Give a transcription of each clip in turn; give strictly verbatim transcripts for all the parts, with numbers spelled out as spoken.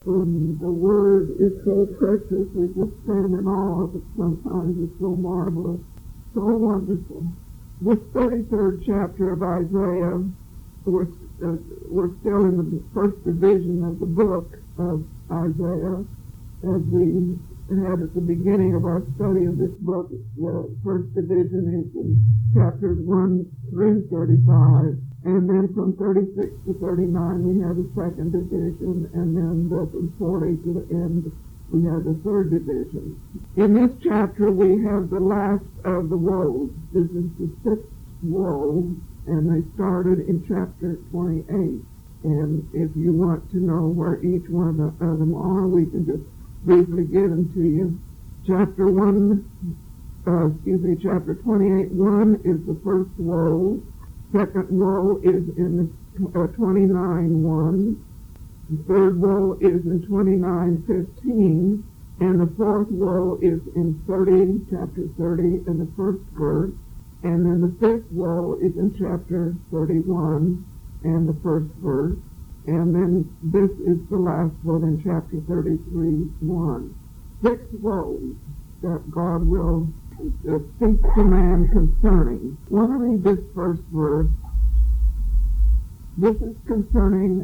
And the word is so precious, we just stand in awe of it sometimes. It's so marvelous, so wonderful. This thirty-third chapter of Isaiah, we're, uh, we're still in the first division of the book of Isaiah. As we had at the beginning of our study of this book, the first division is in chapters one through thirty-five. And then from thirty-six to thirty-nine, we have the second division, and then the, from forty to the end, we have the third division. In this chapter, we have the last of the woes. This is the sixth woe, and they started in chapter twenty-eight. And if you want to know where each one of them are, we can just briefly give them to you. Chapter one, uh, excuse me, chapter twenty-eight, one is the first woe. Second woe is in uh, twenty-nine one. The third woe is in twenty-nine fifteen. And the fourth woe is in thirty, chapter thirty, in the first verse. And then the fifth woe is in chapter thirty-one, and the first verse. And then this is the last one in chapter thirty-three one. Six woes that God will uh, speak to man concerning. I want to read this first verse. This is concerning,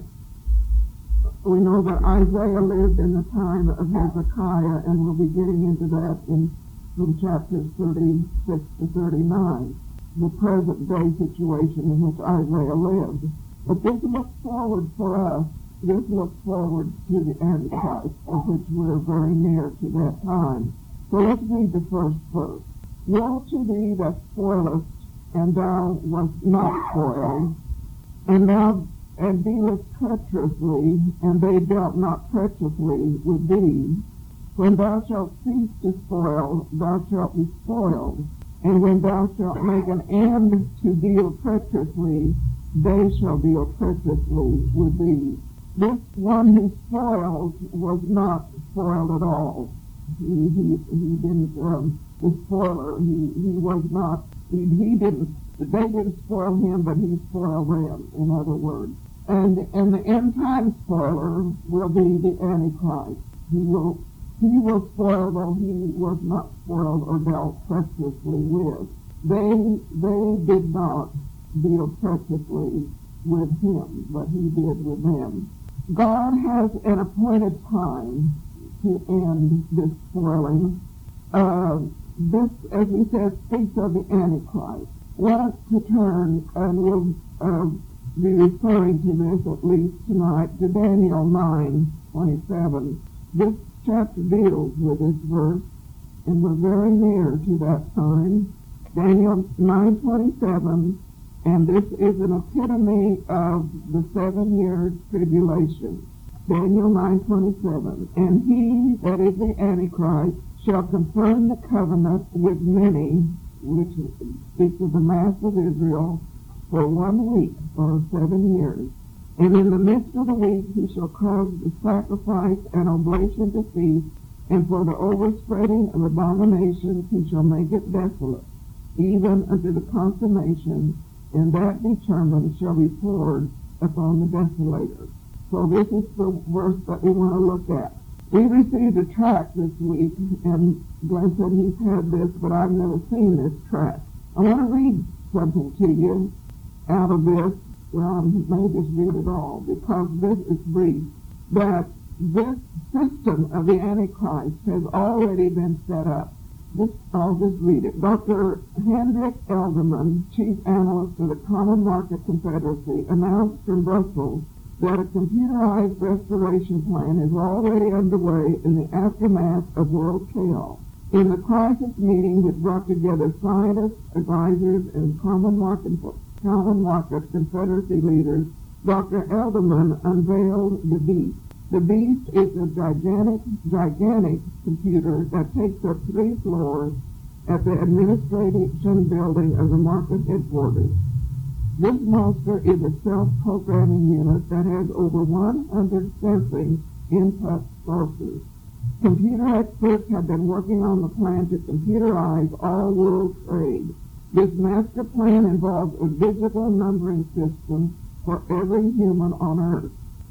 we know that Isaiah lived in the time of Hezekiah, and we'll be getting into that in from chapters thirty-six to thirty-nine, the present day situation in which Isaiah lived. But this looks forward for us. This looks forward to the Antichrist, of which we're very near to that time. So let's read the first verse. Woe to thee that spoilest, and thou wast not spoiled, and thou and dealest treacherously, and they dealt not treacherously with thee. When thou shalt cease to spoil, thou shalt be spoiled, and when thou shalt make an end to deal treacherously, they shall deal treacherously with thee. This one who spoils was not spoiled at all. He he he didn't um, the spoiler. He he was not. He, he didn't. They didn't spoil him, but he spoiled them. In other words, and and the end time spoiler will be the Antichrist. He will he will spoil, though he was not spoiled or dealt treacherously with. They they did not deal treacherously with him, but he did with them. God has an appointed time to end this spoiling. Uh, this, as we said, speaks of the Antichrist. Want to turn, and we'll uh, be referring to this at least tonight, to Daniel nine twenty-seven. This chapter deals with this verse, and we're very near to that time. Daniel nine twenty-seven. And this is an epitome of the seven-year tribulation. Daniel nine twenty-seven. And he, that is the Antichrist, shall confirm the covenant with many, which speaks of the mass of Israel, for one week, or seven years. And in the midst of the week he shall cause the sacrifice and oblation to cease, and for the overspreading of abominations he shall make it desolate, even unto the consummation, and that determined shall be poured upon the desolator. So this is the verse that we want to look at. We received a tract this week, and Glenn said he's had this, but I've never seen this tract. I want to read something to you out of this. Well, I may just read it all, because this is brief. That this system of the Antichrist has already been set up. This, I'll just read it. Doctor Hendrik Elderman, chief analyst of the Common Market Confederacy, announced from Brussels that a computerized restoration plan is already underway in the aftermath of world chaos. In the crisis meeting which brought together scientists, advisors, and Common Market, Common Market Confederacy leaders, Doctor Elderman unveiled the beast. The beast is a gigantic, gigantic computer that takes up three floors at the administration building of the market headquarters. This monster is a self-programming unit that has over one hundred sensing input sources. Computer experts have been working on the plan to computerize all world trade. This master plan involves a digital numbering system for every human on Earth.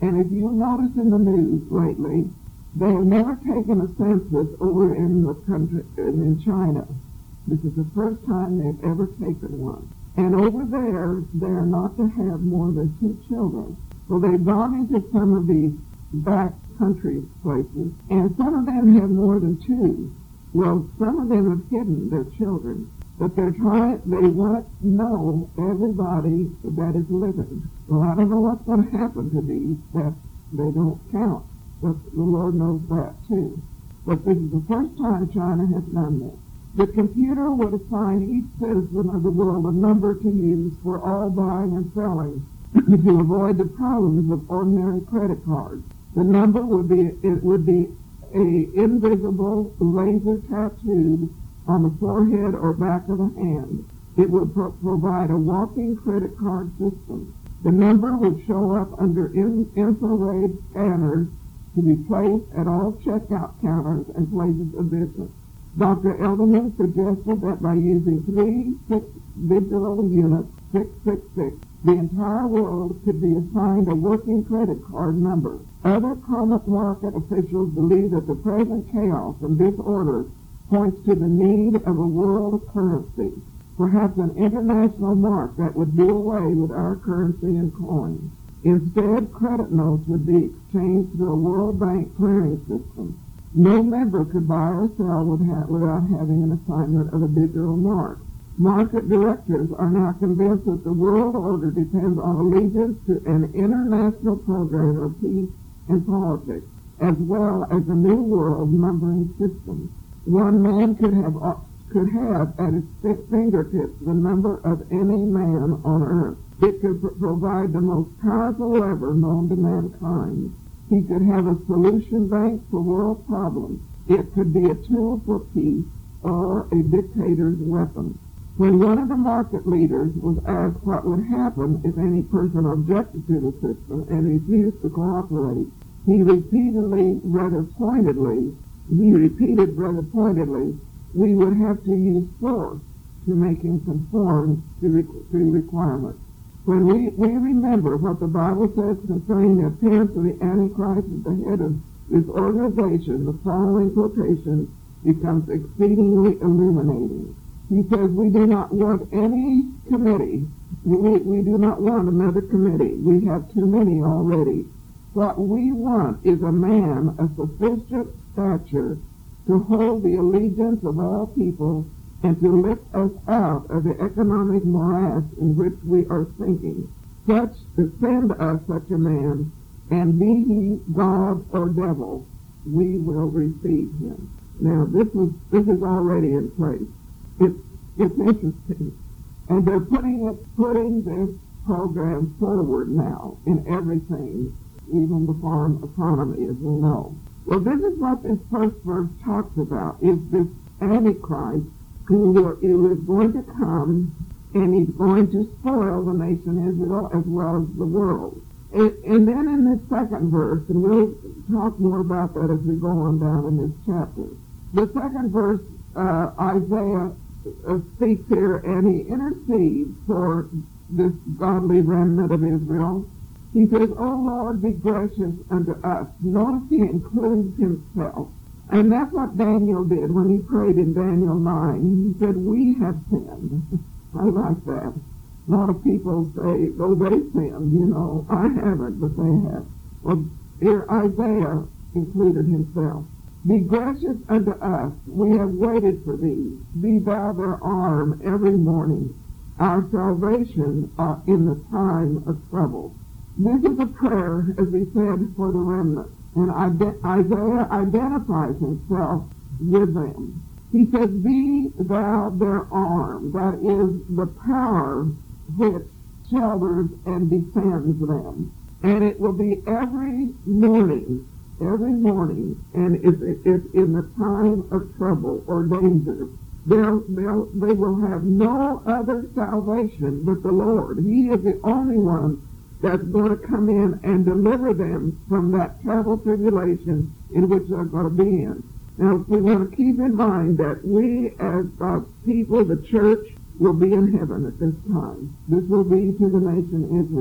And if you notice in the news lately, they have never taken a census over in the country, in China. This is the first time they've ever taken one. And over there, they're not to have more than two children. So they've gone into some of these back country places, and some of them have more than two. Well, some of them have hidden their children, but they're trying, they want to know everybody that is living. Well, I don't know what's going to happen to these that they don't count, but the Lord knows that too. But this is the first time China has done this. The computer would assign each citizen of the world a number to use for all buying and selling to avoid the problems of ordinary credit cards. The number would be, it would be a invisible laser tattooed on the forehead or back of the hand. It would pro- provide a walking credit card system. The number would show up under in- infrared scanners to be placed at all checkout counters and places of business. Doctor Elderman suggested that by using three six digital units, six six six, the entire world could be assigned a working credit card number. Other common market officials believe that the present chaos and disorder points to the need of a world currency, perhaps an international mark that would do away with our currency and coins. Instead, credit notes would be exchanged through a World Bank clearing system. No member could buy or sell without having an assignment of a digital mark. Market directors are now convinced that the world order depends on allegiance to an international program of peace and politics, as well as a new world numbering system. One man could have could have at his fingertips the number of any man on earth. It could pr- provide the most powerful lever known to mankind. He could have a solution bank for world problems. It could be a tool for peace or a dictator's weapon. When one of the market leaders was asked what would happen if any person objected to the system and refused to cooperate, he repeatedly, rather pointedly, he repeated rather pointedly, we would have to use force to make him conform to, re- to requirements. When we, we remember what the Bible says concerning the appearance of the Antichrist at the head of this organization, the following quotation becomes exceedingly illuminating. He says, we do not want any committee. We, we do not want another committee. We have too many already. What we want is a man of sufficient stature to hold the allegiance of all people and to lift us out of the economic morass in which we are sinking. Such to send us such a man, and be he God or devil, we will receive him. Now this is this is already in place. It's it's interesting, and they're putting it putting this program forward now in everything, even the farm economy, as we know. Well, this is what this first verse talks about: is this Antichrist who is going to come, and he's going to spoil the nation Israel as well as the world. And, and then in this second verse, and we'll talk more about that as we go on down in this chapter. The second verse, uh, Isaiah uh, speaks here, and he intercedes for this godly remnant of Israel. He says, O Lord, be gracious unto us. Notice he includes himself. And that's what Daniel did when he prayed in Daniel nine. He said, we have sinned. I like that. A lot of people say, oh, they sinned. You know, I haven't, but they have. Well, here Isaiah included himself. Be gracious unto us. We have waited for thee. Be thou their arm every morning. Our salvation uh, in the time of trouble. This is a prayer, as we said, for the remnant. And Isaiah identifies himself with them. He says, be thou their arm. That is the power which shelters and defends them. And it will be every morning, every morning, and if it's in the time of trouble or danger, they'll, they'll, they will have no other salvation but the Lord. He is the only one that's going to come in and deliver them from that terrible tribulation in which they're going to be in. Now, we want to keep in mind that we as God's people, the church, will be in heaven at this time. This will be to the nation Israel.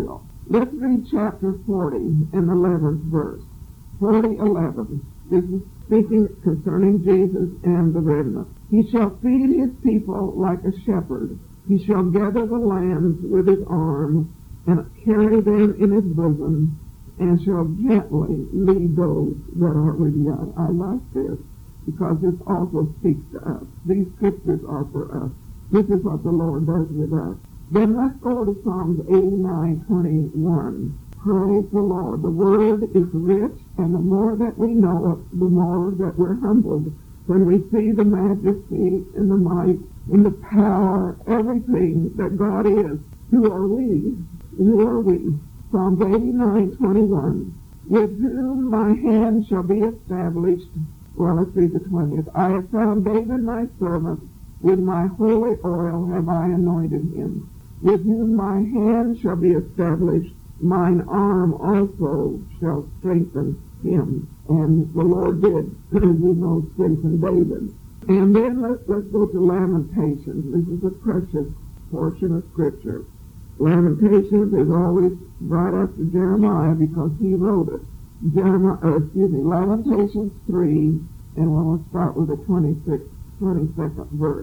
Let's read chapter forty and the eleventh verse. forty, eleven. This is speaking concerning Jesus and the remnant. He shall feed his people like a shepherd. He shall gather the lambs with his arm, and carry them in his bosom, and shall gently lead those that are with young. I like this, because this also speaks to us. These scriptures are for us. This is what the Lord does with us. Then let's go to Psalms eighty-nine, twenty-one. Praise the Lord. The word is rich, and the more that we know it, the more that we're humbled. When we see the majesty and the might and the power, everything that God is, who are we? Who are we? Psalms eighty-nine, twenty-one. With whom my hand shall be established. Well, let's read the twentieth. I have found David my servant. With my holy oil have I anointed him. With whom my hand shall be established, mine arm also shall strengthen him. And the Lord did, as you know, strengthen David. And then let's, let's go to Lamentations. This is a precious portion of Scripture. Lamentations is always right after Jeremiah because he wrote it. Jeremiah, uh, excuse me, Lamentations three, and we'll start with the twenty-sixth, twenty-second verse.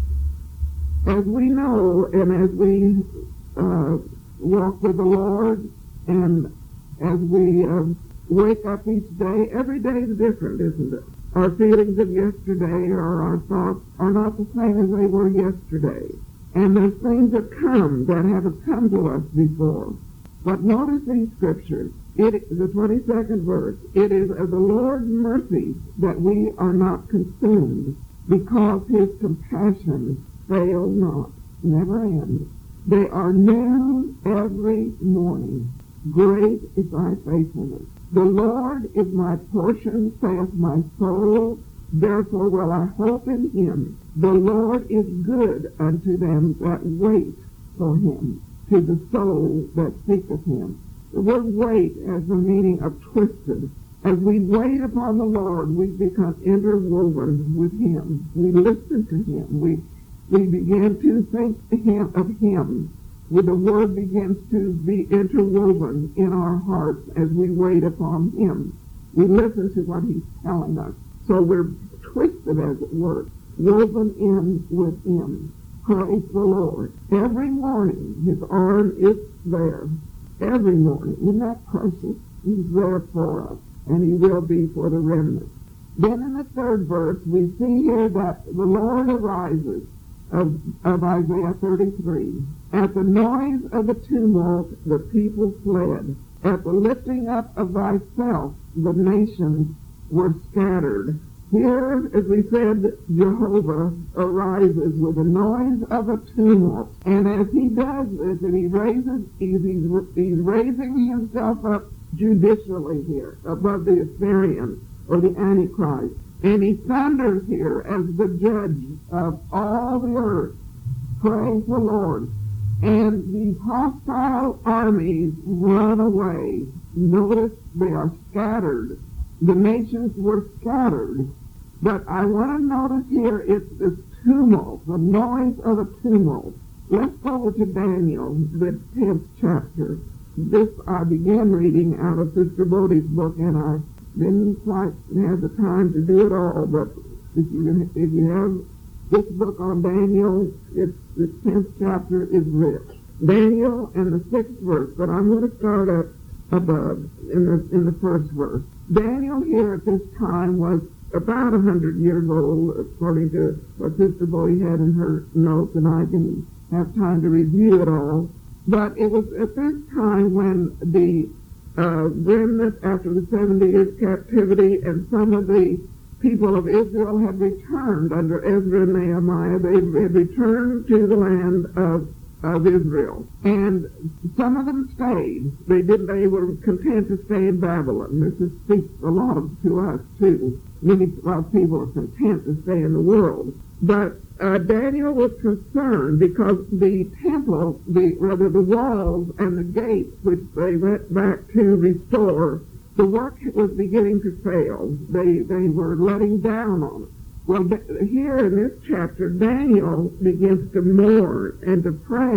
As we know, and as we uh, walk with the Lord, and as we uh, wake up each day, every day is different, isn't it? Our feelings of yesterday or our thoughts are not the same as they were yesterday. And there's things that come that haven't come to us before. But notice these scriptures. It, the twenty-second verse, it is of the Lord's mercy that we are not consumed, because his compassions fail not, never end. They are new every morning. Great is thy faithfulness. The Lord is my portion, saith my soul. Therefore will I hope in him. The Lord is good unto them that wait for him, to the soul that seeketh him. The word wait has the meaning of twisted. As we wait upon the Lord, we become interwoven with him. We listen to him. We we begin to think him, of him. With the word begins to be interwoven in our hearts as we wait upon him. We listen to what he's telling us. So we're twisted, as it were, woven in with him. Praise the Lord. Every morning his arm is there. Every morning. Isn't that precious? He's there for us, and he will be for the remnant. Then in the third verse, we see here that the Lord arises, of, of Isaiah thirty-three. At the noise of the tumult, the people fled. At the lifting up of thyself, the nations were scattered. Here, as we said, Jehovah arises with the noise of a tumult. And as he does this, and he raises, he's, he's, he's raising himself up judicially here, above the Assyrian or the Antichrist. And he thunders here as the judge of all the earth. Praise the Lord. And these hostile armies run away. Notice they are scattered. The nations were scattered. But I want to notice here it's this tumult, the noise of a tumult. Let's go to Daniel, the tenth chapter. This I began reading out of Sister Bodie's book, and I didn't quite have the time to do it all, but if you, if you have this book on Daniel, it's, the tenth chapter is rich. Daniel and the sixth verse, but I'm going to start up above in the, in the first verse. Daniel here at this time was about a hundred years old, according to what Sister Bodie had in her notes, and I didn't have time to review it all. But it was at this time when the uh, remnant after the seventy years captivity and some of the people of Israel had returned under Ezra and Nehemiah. They had returned to the land of of Israel. And some of them stayed. They didn't, they were content to stay in Babylon. This is, speaks a lot of, to us too. Many lot of people are content to stay in the world. But uh, Daniel was concerned because the temple, the rather the walls and the gates which they went back to restore, the work was beginning to fail. They they were letting down on it. Well, here in this chapter, Daniel begins to mourn and to pray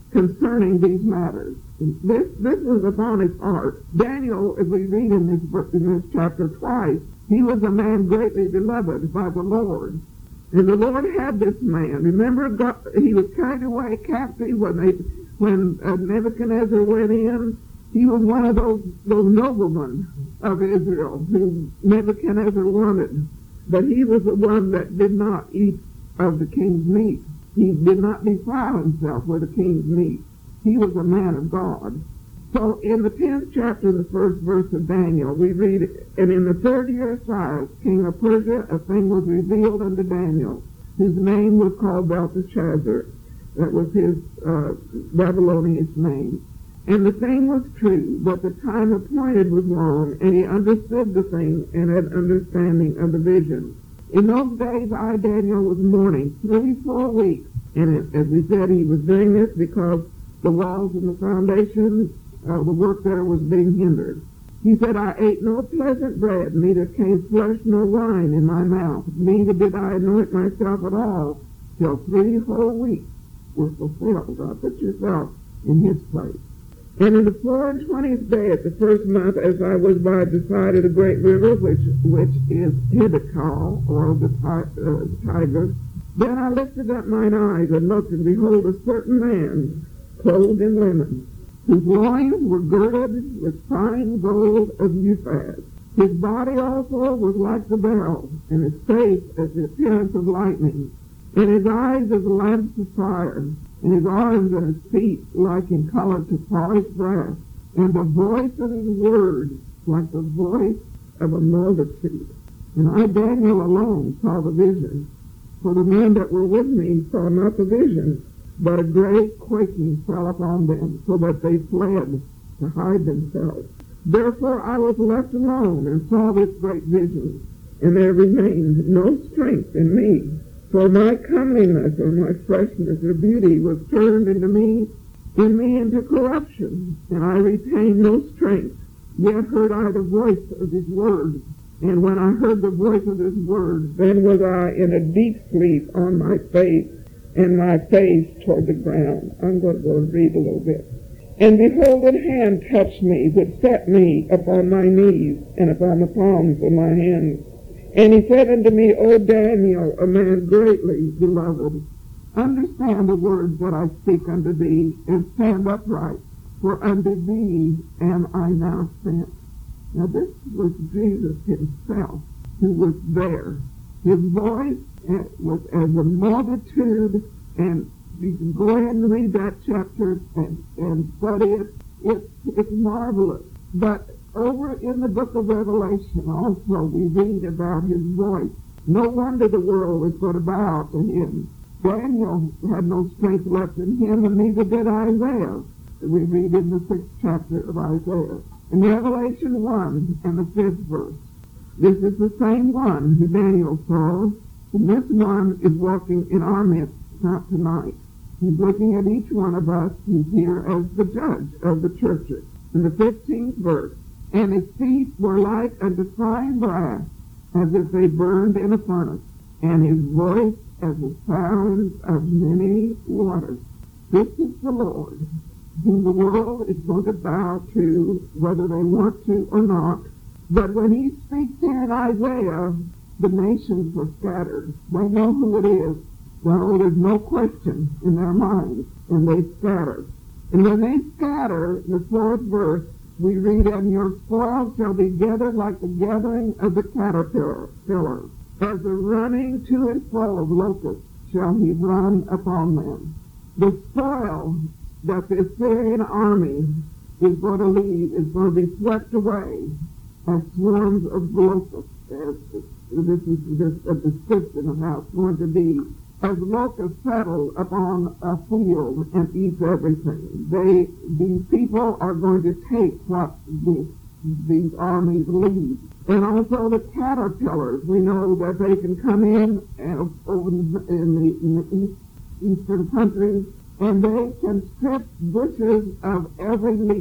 concerning these matters. This this was upon his heart. Daniel, as we read in this, in this chapter twice, he was a man greatly beloved by the Lord. And the Lord had this man. Remember, God, he was carried away captive when they, when uh, Nebuchadnezzar went in. He was one of those, those noblemen of Israel who Nebuchadnezzar wanted. But he was the one that did not eat of the king's meat. He did not defile himself with the king's meat. He was a man of God. So in the tenth chapter, the first verse of Daniel, we read, and in the third year of Cyrus, king of Persia, a thing was revealed unto Daniel, whose name was called Belteshazzar. That was his uh, Babylonian name. And the thing was true, but the time appointed was long, and he understood the thing and had understanding of the vision. In those days I, Daniel, was mourning three full weeks. And it, as we said, he was doing this because the walls and the foundations, uh, the work there was being hindered. He said, I ate no pleasant bread, neither came flesh nor wine in my mouth, neither did I anoint myself at all, till three whole weeks were fulfilled. God, put yourself in his place. And in the four and twentieth day of the first month, as I was by the side of the great river, which which is Hiddekel, or the uh, Tigris, then I lifted up mine eyes and looked, and behold, a certain man, clothed in linen, whose loins were girded with fine gold of Uphaz. His body also was like the beryl, and his face as the appearance of lightning, and his eyes as lamps of fire, and his arms and his feet like in color to polished brass, and the voice of his word like the voice of a multitude. And I, Daniel, alone saw the vision, for the men that were with me saw not the vision, but a great quaking fell upon them, so that they fled to hide themselves. Therefore I was left alone, and saw this great vision, and there remained no strength in me. For my comeliness or my freshness or beauty was turned into me, in me into corruption, and I retained no strength. Yet heard I the voice of his word, and when I heard the voice of his word, then was I in a deep sleep on my face, and my face toward the ground. I'm going to go and read a little bit. And behold, a hand touched me, which set me upon my knees, and upon the palms of my hands. And he said unto me, O Daniel, a man greatly beloved, understand the words that I speak unto thee, and stand upright, for unto thee am I now sent. Now this was Jesus himself who was there. His voice was as a multitude, and you can go ahead and read that chapter and, and study it. It's, it's marvelous. But over in the book of Revelation also we read about his voice. No wonder the world was going to bow to him. Daniel had no strength left in him, and neither did Isaiah. We read in the sixth chapter of Isaiah. In Revelation one and the fifth verse, this is the same one who Daniel saw, and this one is walking in our midst, not tonight. He's looking at each one of us who's here as the judge of the churches. In the fifteenth verse, and his feet were like unto fine brass, as if they burned in a furnace, and his voice as the sound of many waters. This is the Lord, whom the world is going to bow to, whether they want to or not. But when he speaks here in Isaiah, the nations were scattered. They know who it is. Well, there's no question in their minds, and they scatter. And when they scatter, the fourth verse, we read, and your spoil shall be gathered like the gathering of the caterpillar. As the running to and fro of locusts shall he run upon them. The spoil that the Assyrian army is going to leave is going to be swept away as swarms of locusts. As, this is just a description of how it's going to be. As locusts settle upon a field and eat everything, they, these people are going to take what this, these armies leave. And also the caterpillars, we know that they can come in and over in the, in the east, eastern countries, and they can strip bushes of every leaf.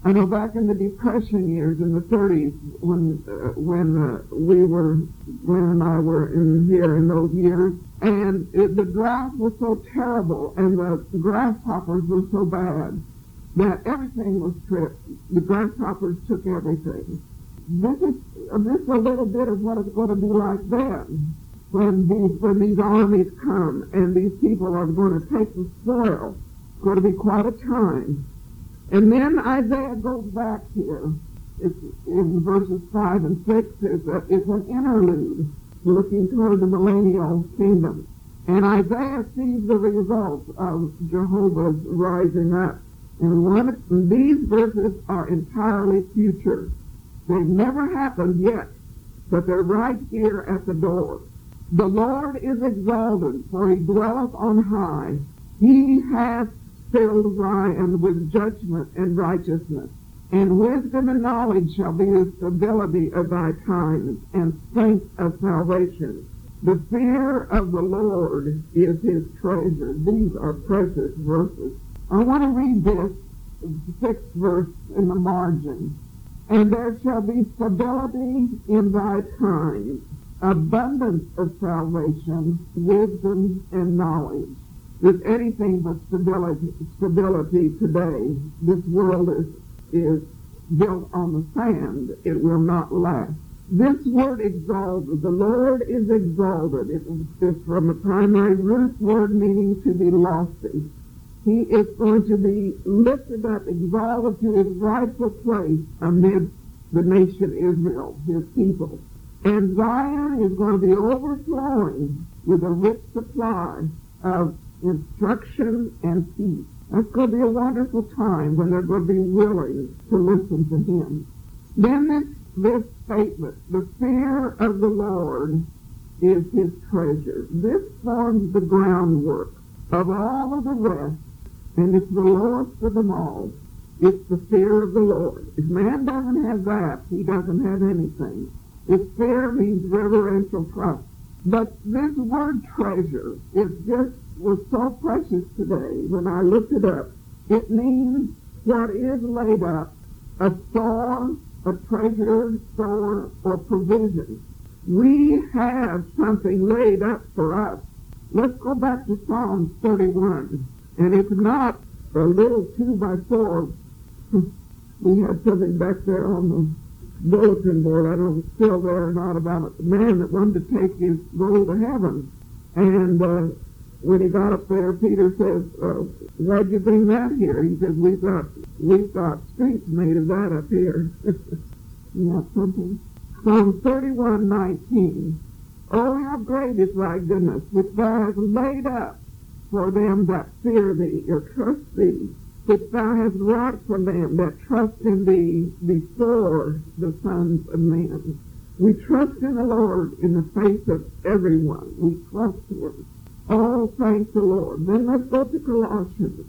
I know back in the Depression years, in the thirties, when uh, when uh, we were, Glenn and I were in here in those years, and it, the drought was so terrible, and the grasshoppers were so bad, that everything was stripped. The grasshoppers took everything. This is uh, this is a little bit of what it's going to be like then, when these, when these armies come, and these people are going to take the spoil. It's going to be quite a time. And then Isaiah goes back here. It's in verses five and six. It's, a, it's an interlude looking toward the millennial kingdom. And Isaiah sees the results of Jehovah's rising up. And one, these verses are entirely future. They've never happened yet, but they're right here at the door. The Lord is exalted, for he dwelleth on high. He hath filled Zion with judgment and righteousness, and wisdom and knowledge shall be the stability of thy times, and strength of salvation. The fear of the Lord is his treasure. These are precious verses. I want to read this sixth verse in the margin. And there shall be stability in thy times, abundance of salvation, wisdom and knowledge. There's anything but stability, stability today. This world is, is built on the sand. It will not last. This word exalted, the Lord is exalted. It is from a primary root word meaning to be lofty. He is going to be lifted up, exalted to his rightful place amid the nation Israel, his people. And Zion is going to be overflowing with a rich supply of instruction and peace. That's going to be a wonderful time when they're going to be willing to listen to him. Then this, this statement, the fear of the Lord is his treasure. This forms the groundwork of all of the rest, and it's the lowest of them all. It's the fear of the Lord. If man doesn't have that, he doesn't have anything. His fear means reverential trust. But this word treasure, it just was so precious today when I looked it up. It means what is laid up, a store, a treasure, store, or provision. We have something laid up for us. Let's go back to Psalm thirty-one. And it's not a little two by four. We had something back there on the bulletin board, I don't know if it's still there or not, about a man that wanted to take his gold to heaven. And uh, when he got up there, Peter says, uh, why'd you bring that here? He says, we've got, we've got streets made of that up here. You have something? Psalm thirty-one nineteen. Oh, how great is thy goodness, which thou hast laid up for them that fear thee, or trust thee, which thou hast wrought for them that trust in thee before the sons of men. We trust in the Lord in the face of everyone. We trust him. Oh, thank the Lord. Then let's go to Colossians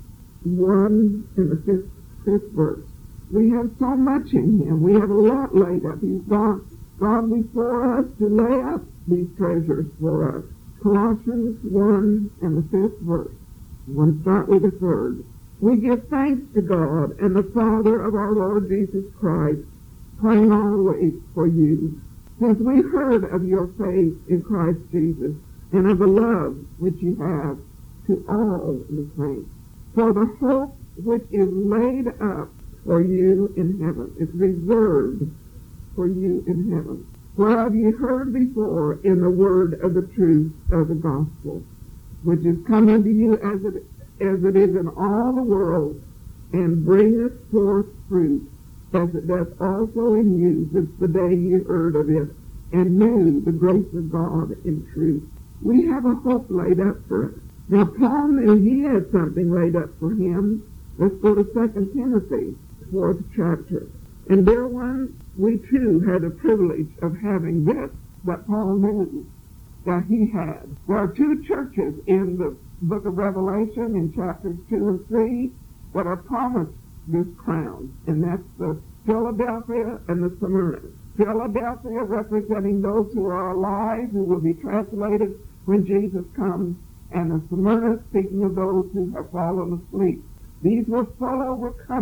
one in the fifth, fifth verse. We have so much in him. We have a lot laid up. He's gone, gone before us to lay up these treasures for us. Colossians one and the fifth verse. I'm going to start with the third. We give thanks to God and the Father of our Lord Jesus Christ, praying always for you, since we heard of your faith in Christ Jesus and of the love which you have to all the saints, for the hope which is laid up for you in heaven, is reserved for you in heaven, whereof you heard before in the word of the truth of the gospel, which is come unto you as it as it is in all the world, and bringeth forth fruit, as it doth also in you, since the day you heard of it, and knew the grace of God in truth. We have a hope laid up for us. Now, Paul knew he had something laid up for him. Let's go to Second Timothy, fourth chapter. And dear ones, we too had the privilege of having this, that Paul knew that he had. There are two churches in the book of Revelation in chapters two and three that are promised this crown, and that's the Philadelphia and the Smyrna. Philadelphia representing those who are alive, who will be translated when Jesus comes, and the Smyrna speaking of those who have fallen asleep. These were full overcomers.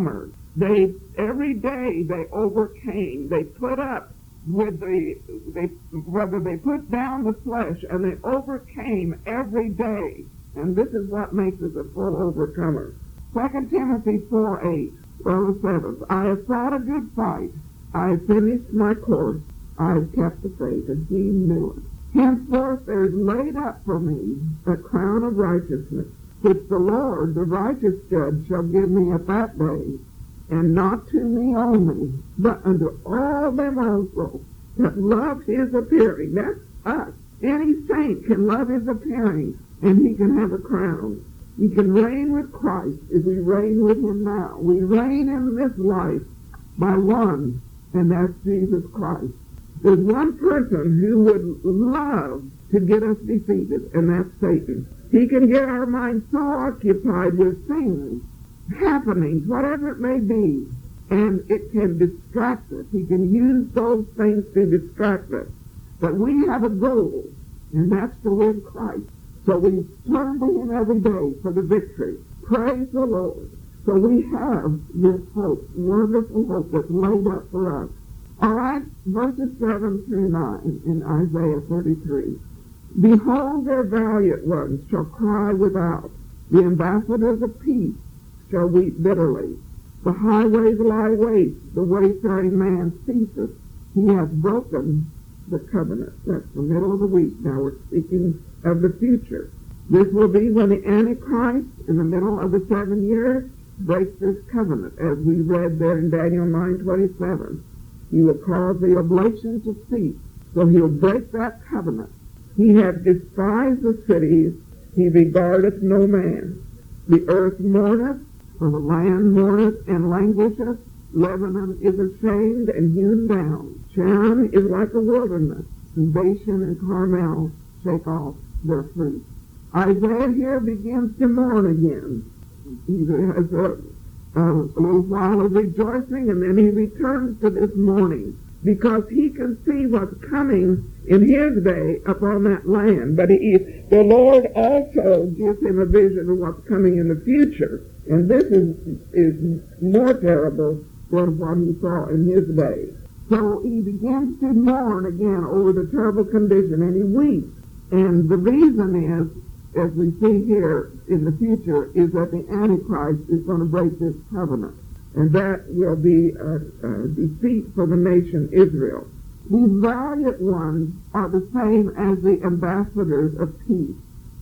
They, every day they overcame. They put up with the, they, whether they put down the flesh, and they overcame every day. And this is what makes us a full overcomer. Second Timothy four eight, well, the seventh. I have fought a good fight. I have finished my course. I have kept the faith, and he knew it. Henceforth there is laid up for me a crown of righteousness, which the Lord, the righteous judge, shall give me at that day, and not to me only, but unto all them also that love his appearing. That's us. Any saint can love his appearing, and he can have a crown. He can reign with Christ as we reign with him now. We reign in this life by one, and that's Jesus Christ. There's one person who would love to get us defeated, and that's Satan. He can get our minds so occupied with things, happenings, whatever it may be, and it can distract us. He can use those things to distract us. But we have a goal, and that's to win Christ. So we turn to him every day for the victory. Praise the Lord. So we have this hope, wonderful hope that's laid up for us. All right, verses seven through nine in Isaiah thirty-three. Behold, their valiant ones shall cry without. The ambassadors of peace shall weep bitterly. The highways lie waste. The wayfaring man ceaseth. He hath broken the covenant. That's the middle of the week. Now we're speaking of the future. This will be when the Antichrist, in the middle of the seven years, breaks this covenant, as we read there in Daniel nine twenty-seven. He will cause the oblation to cease, so he'll break that covenant. He hath despised the cities, he regardeth no man. The earth mourneth, for the land mourneth and languisheth. Lebanon is ashamed and hewn down. Sharon is like a wilderness, and Bashan and Carmel shake off their fruit. Isaiah here begins to mourn again. He has a, a little while of rejoicing, and then he returns to this mourning, because he can see what's coming in his day upon that land. But he, the Lord also gives him a vision of what's coming in the future. And this is, is more terrible than what he saw in his day. So he begins to mourn again over the terrible condition, and he weeps. And the reason is, as we see here in the future, is that the Antichrist is going to break this covenant. And that will be a, a defeat for the nation Israel. These valiant ones are the same as the ambassadors of peace.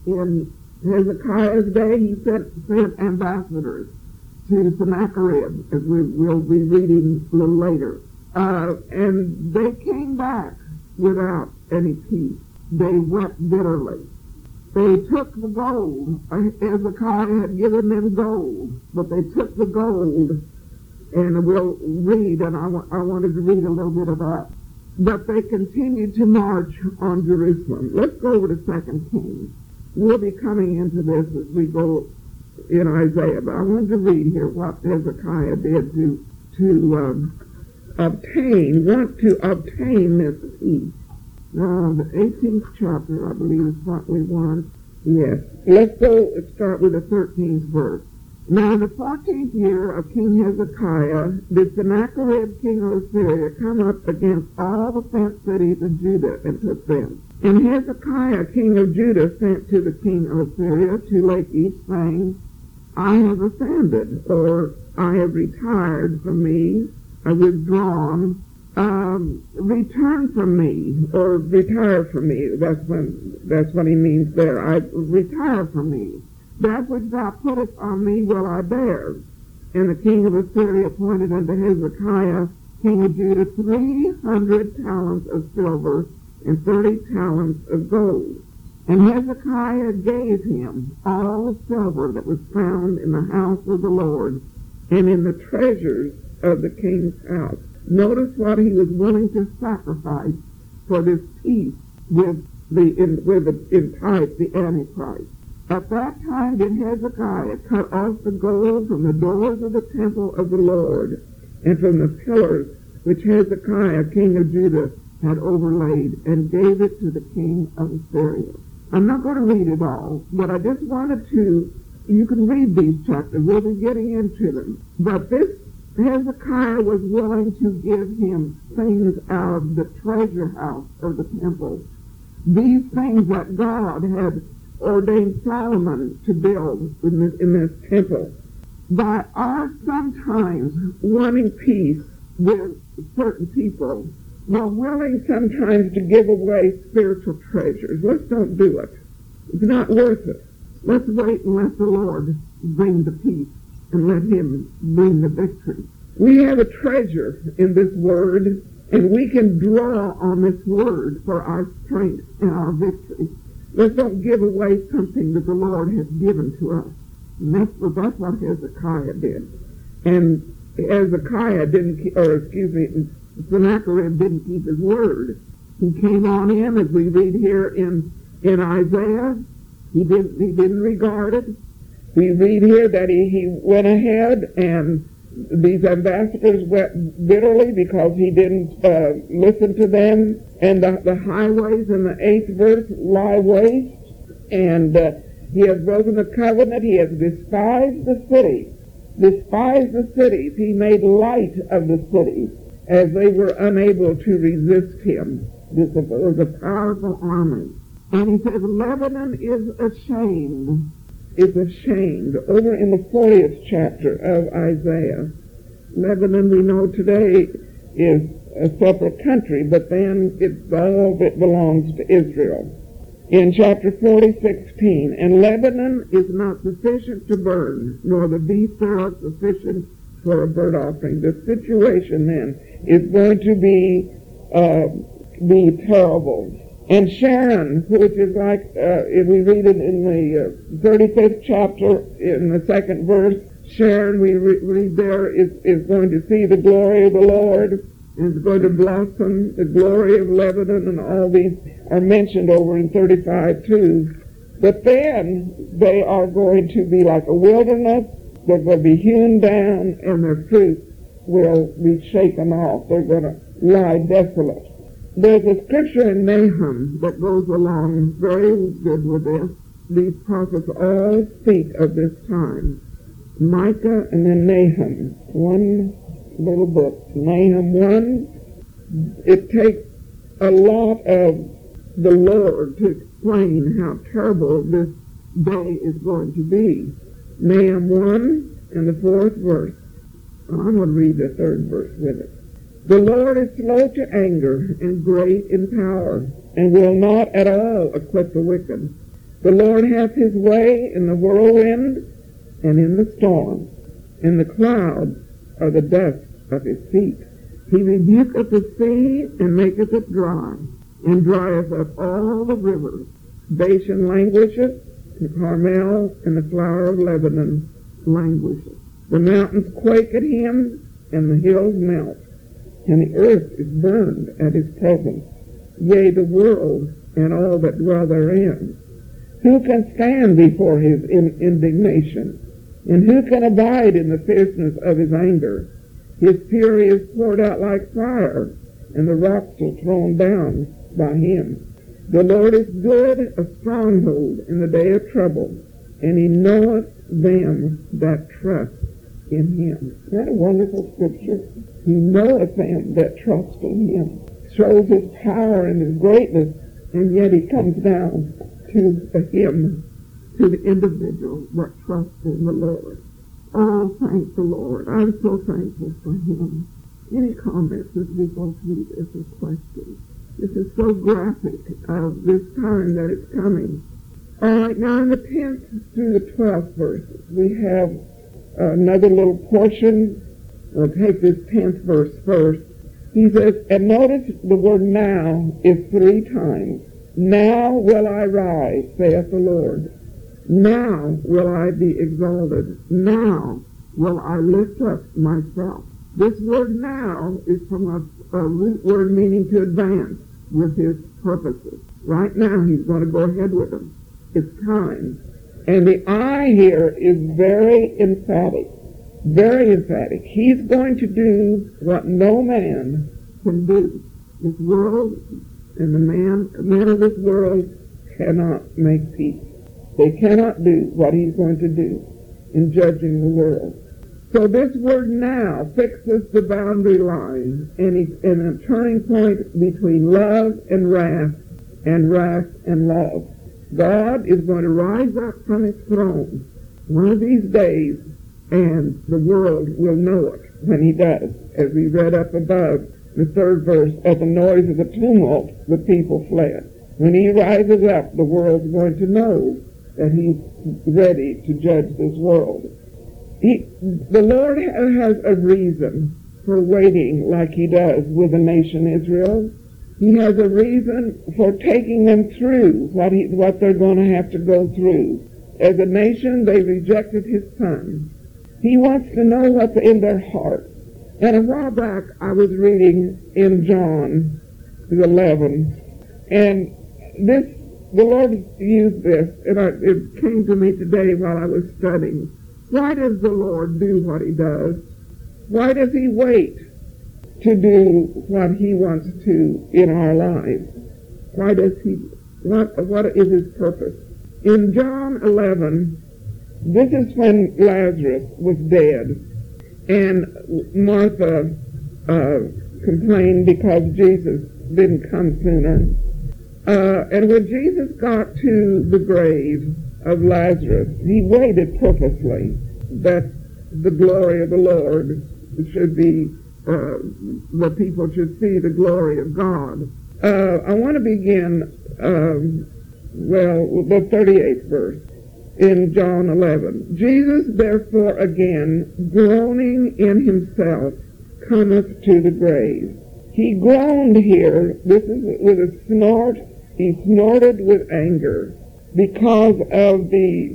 In Hezekiah's day, he sent, sent ambassadors to Sennacherib, as we will be reading a little later. Uh, and they came back without any peace. They wept bitterly. They took the gold. Hezekiah had given them gold, but they took the gold, and we'll read, and I, w- I wanted to read a little bit of that. But they continued to march on Jerusalem. Let's go over to Second Kings. We'll be coming into this as we go in Isaiah, but I wanted to read here what Hezekiah did to to um, obtain, want to obtain this peace. Now, the eighteenth chapter, I believe, is what we want. Yes. Let's go start with the thirteenth verse. Now, in the fourteenth year of King Hezekiah, did Sennacherib, king of Assyria, come up against all the fenced cities of Judah and took them. And Hezekiah, king of Judah, sent to the king of Assyria to Lachish, saying, I have offended, or I have retired from me, I withdrawn, um, return from me, or retire from me. That's when, that's what he means there. I retire from me. That which thou puttest on me will I bear. And the king of Assyria appointed unto Hezekiah, king of Judah, three hundred talents of silver and thirty talents of gold. And Hezekiah gave him all the silver that was found in the house of the Lord and in the treasures of the king's house. Notice what he was willing to sacrifice for this peace with the in, with the, in type, the Antichrist. At that time did Hezekiah cut off the gold from the doors of the temple of the Lord and from the pillars which Hezekiah, king of Judah, had overlaid, and gave it to the king of Assyria. I'm not going to read it all, but I just wanted to, you can read these chapters, we'll be getting into them. But this Hezekiah was willing to give him things out of the treasure house of the temple, these things that God had ordained Solomon to build in this, in this temple. By our sometimes wanting peace with certain people, we're willing sometimes to give away spiritual treasures. Let's don't do it. It's not worth it. Let's wait and let the Lord bring the peace and let him bring the victory. We have a treasure in this word, and we can draw on this word for our strength and our victory. Let's don't give away something that the Lord has given to us. And that's what, that's what Hezekiah did. And Hezekiah didn't, or excuse me, Sennacherib didn't keep his word. He came on in, as we read here in, in Isaiah. He didn't, he didn't regard it. We read here that he, he went ahead, and these ambassadors wept bitterly because he didn't uh, listen to them. And the, the highways in the eighth verse lie waste. And uh, he has broken the covenant. He has despised the city. Despised the cities. He made light of the cities as they were unable to resist him. This was a powerful army. And he says, Lebanon is ashamed. Is ashamed. Over in the fortieth chapter of Isaiah, Lebanon, we know today, is a separate country, but then it, all of it belongs to Israel. In chapter forty, sixteen, and Lebanon is not sufficient to burn, nor the beasts thereof sufficient for a burnt offering. The situation then is going to be uh, be terrible. And Sharon, which is like, uh, if we read it in the uh, thirty-fifth chapter, in the second verse, Sharon, we re- read there, is, is going to see the glory of the Lord, and is going to blossom. The glory of Lebanon, and all these are mentioned over in thirty-five too. But then they are going to be like a wilderness. They're going to be hewn down, and their fruit will be shaken off. They're going to lie desolate. There's a scripture in Nahum that goes along very good with this. These prophets all speak of this time. Micah and then Nahum. One little book. Nahum one. It takes a lot of the Lord to explain how terrible this day is going to be. Nahum one and the fourth verse. I'm going to read the third verse with it. The Lord is slow to anger and great in power, and will not at all acquit the wicked. The Lord hath his way in the whirlwind and in the storm, and the clouds are the dust of his feet. He rebuketh the sea and maketh it dry, and drieth up all the rivers. Bashan languisheth, and Carmel and the flower of Lebanon languisheth. The mountains quake at him, and the hills melt. And the earth is burned at his presence, yea, the world and all that dwell therein. Who can stand before his in- indignation? And who can abide in the fierceness of his anger? His fury is poured out like fire, and the rocks are thrown down by him. The Lord is good, a stronghold in the day of trouble, and he knoweth them that trust in him. Isn't that a wonderful scripture? He knoweth them that trust in him. Shows his power and his greatness, and yet he comes down to the him, to the individual that trusts in the Lord. Oh, thank the Lord. I'm so thankful for him. Any comments as we go through this or questions? This is so graphic of this time that it's coming. All right, now in the tenth through the twelfth verses, we have another little portion. We'll take this tenth verse first. He says, and notice the word now is three times. Now will I rise, saith the Lord. Now will I be exalted. Now will I lift up myself. This word now is from a, a root word meaning to advance with his purposes. Right now he's going to go ahead with them. It's time. And the I here is very emphatic. Very emphatic. He's going to do what no man can do. This world and the man, men of this world cannot make peace. They cannot do what he's going to do in judging the world. So this word now fixes the boundary line and it's in a turning point between love and wrath and wrath and love. God is going to rise up from his throne one of these days, and the world will know it when he does. As we read up above, the third verse, at the noise of the tumult, the people fled. When he rises up, the world's going to know that he's ready to judge this world. He, the Lord has a reason for waiting like he does with the nation Israel. He has a reason for taking them through what, he, what they're going to have to go through. As a nation, they rejected his son. He wants to know what's in their heart. And a while back, I was reading in John eleven, and this, the Lord used this, and I, it came to me today while I was studying. Why does the Lord do what he does? Why does he wait to do what he wants to in our lives? Why does he, what, what is his purpose? In John eleven, this is when Lazarus was dead, and Martha uh, complained because Jesus didn't come sooner. Uh, and when Jesus got to the grave of Lazarus, he waited purposely that the glory of the Lord should be, uh, the people should see the glory of God. Uh, I want to begin, um, well, the thirty-eighth verse in John eleven. Jesus, therefore, again, groaning in himself, cometh to the grave. He groaned here, this is with a snort, he snorted with anger, because of the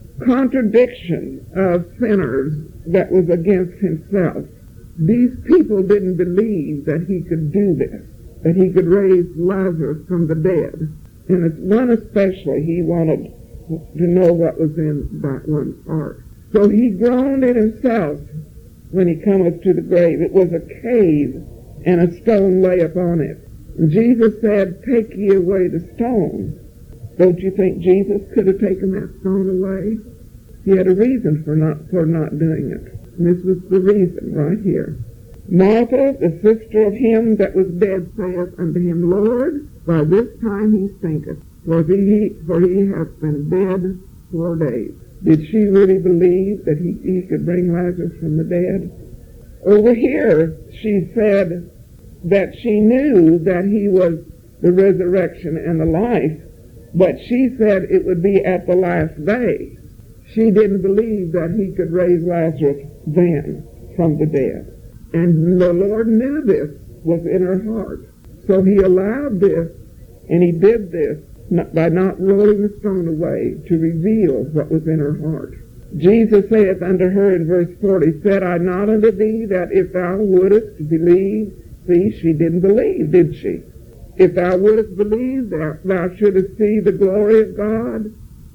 contradiction of sinners that was against himself. These people didn't believe that he could do this, that he could raise Lazarus from the dead. And it's one especially, he wanted to know what was in that one's heart. So he groaned in himself when he cometh to the grave. It was a cave, and a stone lay upon it. And Jesus said, take ye away the stone. Don't you think Jesus could have taken that stone away? He had a reason for not for not doing it. And this was the reason right here. Martha, the sister of him that was dead, saith unto him, Lord, by this time he stinketh, for he, for he hath been dead four days. Did she really believe that he, he could bring Lazarus from the dead? Over here, she said that she knew that he was the resurrection and the life, but she said it would be at the last day. She didn't believe that he could raise Lazarus then from the dead. And the Lord knew this was in her heart. So he allowed this, and he did this by not rolling the stone away to reveal what was in her heart. Jesus saith unto her in verse forty, said I not unto thee that if thou wouldest believe, see, she didn't believe, did she? If thou wouldest believe, thou, thou shouldest see the glory of God.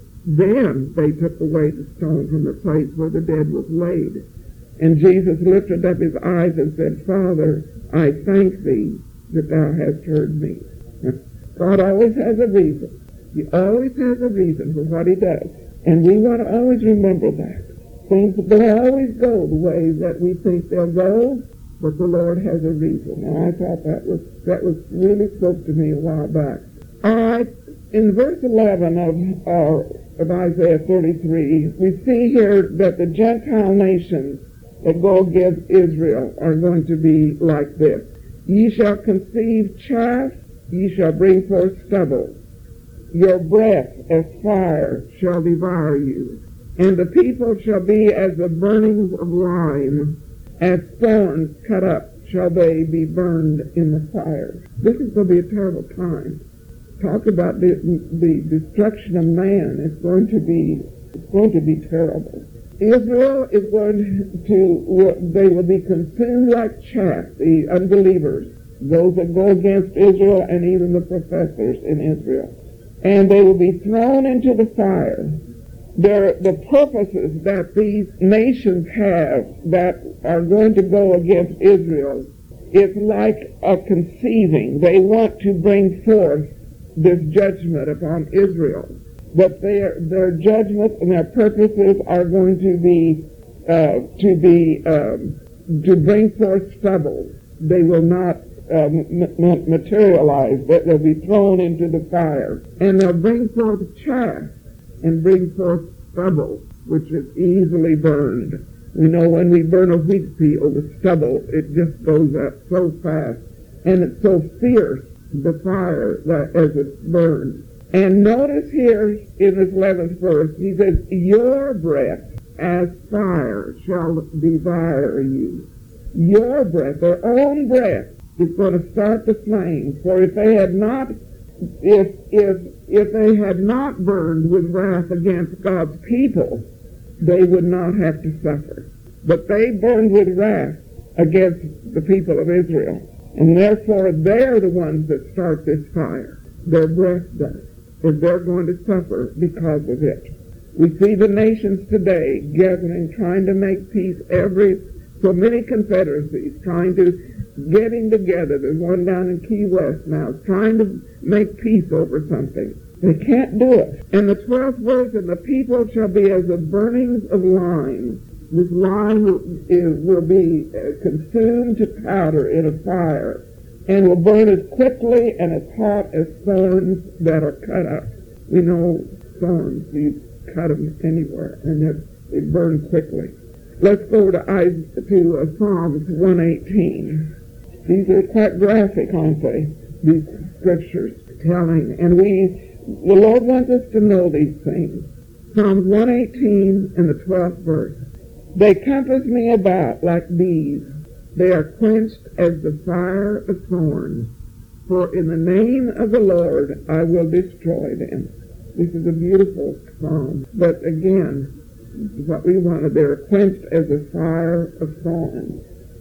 Then they took away the stone from the place where the dead was laid. And Jesus lifted up his eyes and said, Father, I thank thee that thou hast heard me. God always has a reason. He always has a reason for what he does. And we want to always remember that. Things don't always go the way that we think they'll go, but the Lord has a reason. And I thought that was that was really spoke to me a while back. All right, in verse eleven of, uh, of Isaiah thirty-three, we see here that the Gentile nations that go against Israel are going to be like this. Ye shall conceive chaff, ye shall bring forth stubble. Your breath as fire shall devour you. And the people shall be as the burnings of lime, as thorns cut up shall they be burned in the fire. This is going to be a terrible time. Talk about the, the destruction of man. It's going to be, it's going to be terrible. Israel is going to, they will be consumed like chaff, the unbelievers, those that go against Israel and even the professors in Israel. And they will be thrown into the fire. They're, the purposes that these nations have that are going to go against Israel is like a conceiving. They want to bring forth this judgment upon Israel. But their, their judgments and their purposes are going to be uh, to be um, to bring forth stubble. They will not uh, m- materialize, but they'll be thrown into the fire. And they'll bring forth chaff and bring forth stubble, which is easily burned. We know when we burn a wheat peel, the stubble, it just goes up so fast. And it's so fierce, the fire, that as it's burned. And notice here in this eleventh verse, he says, your breath as fire shall devour you. Your breath, their own breath, is going to start the flame. For if they had not, if if if they had not burned with wrath against God's people, they would not have to suffer. But they burned with wrath against the people of Israel. And therefore they're the ones that start this fire. Their breath does. And they're going to suffer because of it. We see the nations today gathering, trying to make peace, every, so many confederacies trying to, getting together. There's one down in Key West now, trying to make peace over something. They can't do it. And the twelfth verse, and the people shall be as the burnings of lime. This lime is, will be consumed to powder in a fire, and will burn as quickly and as hot as thorns that are cut up. We know thorns, you cut them anywhere, and they burn quickly. Let's go to, to uh, Psalms one eighteen. These are quite graphic, aren't they? These scriptures telling, and we, the Lord wants us to know these things. Psalms one eighteen and the twelfth verse. They compass me about like bees. They are quenched as the fire of thorns. For in the name of the Lord I will destroy them. This is a beautiful psalm. But again, what we wanted, they're quenched as a fire of thorns.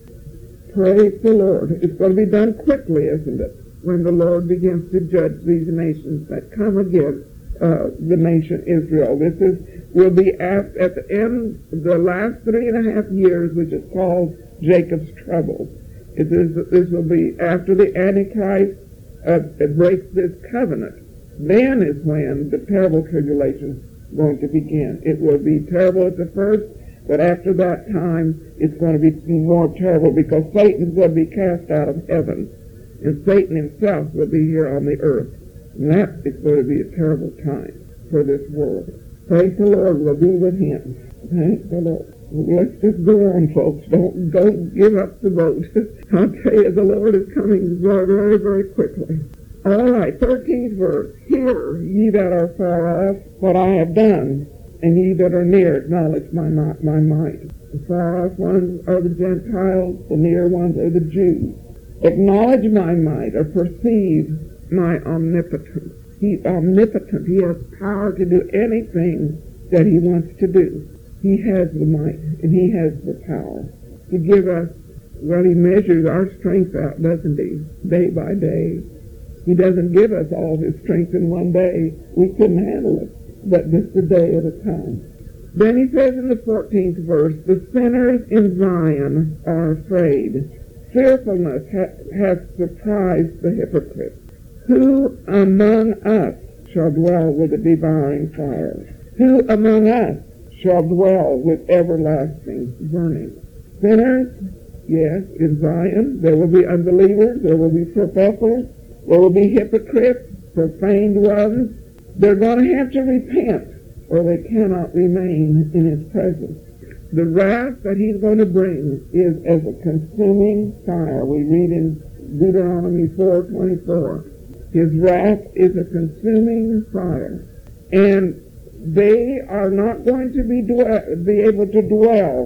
Praise the Lord. It's going to be done quickly, isn't it? When the Lord begins to judge these nations that come against uh, the nation Israel. This is will be at, at the end of the last three and a half years, which is called Jacob's trouble. It is, this will be after the Antichrist uh, breaks this covenant. Then is when the terrible tribulation is going to begin. It will be terrible at the first, but after that time, it's going to be more terrible because Satan is going to be cast out of heaven, and Satan himself will be here on the earth. And that is going to be a terrible time for this world. Thank the Lord, we'll be with him. Thank the Lord. Let's just go on, folks. Don't don't give up the boat. I'll tell you, the Lord is coming very, very, very quickly. All right, thirteenth verse. Hear, ye that are far off, what I have done, and ye that are near, acknowledge my my might. The far off ones are the Gentiles, the near ones are the Jews. Acknowledge my might, or perceive my omnipotence. He's omnipotent. He has power to do anything that he wants to do. He has the might, and he has the power to give us, well, he measures our strength out, doesn't he, day by day. He doesn't give us all his strength in one day. We couldn't handle it, but just a day at a time. Then he says in the fourteenth verse, the sinners in Zion are afraid. Fearfulness ha- hath surprised the hypocrites. Who among us shall dwell with a devouring fire? Who among us shall dwell with everlasting burning? Sinners, yes, in Zion, there will be unbelievers, there will be professors, there will be hypocrites, profaned ones. They're going to have to repent, or they cannot remain in his presence. The wrath that he's going to bring is as a consuming fire. We read in Deuteronomy four twenty-four. His wrath is a consuming fire. And they are not going to be, dwell, be able to dwell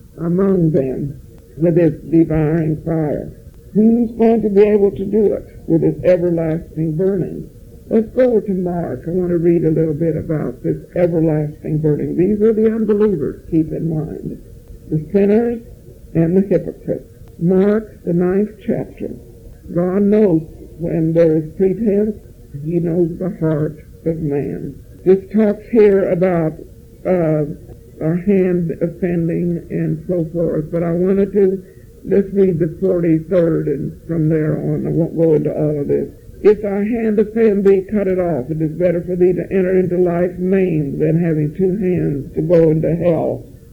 among them with this devouring fire. Who's going to be able to do it with this everlasting burning? Let's go to Mark. I want to read a little bit about this everlasting burning. These are the unbelievers, keep in mind. The sinners and the hypocrites. Mark, the ninth chapter. God knows when there is pretense. He knows the heart of man. This talks here about uh, our hand offending and so forth, but I wanted to just read the forty-third, and from there on, I won't go into all of this. If thy hand offend thee, cut it off. It is better for thee to enter into life maimed than having two hands to go into hell,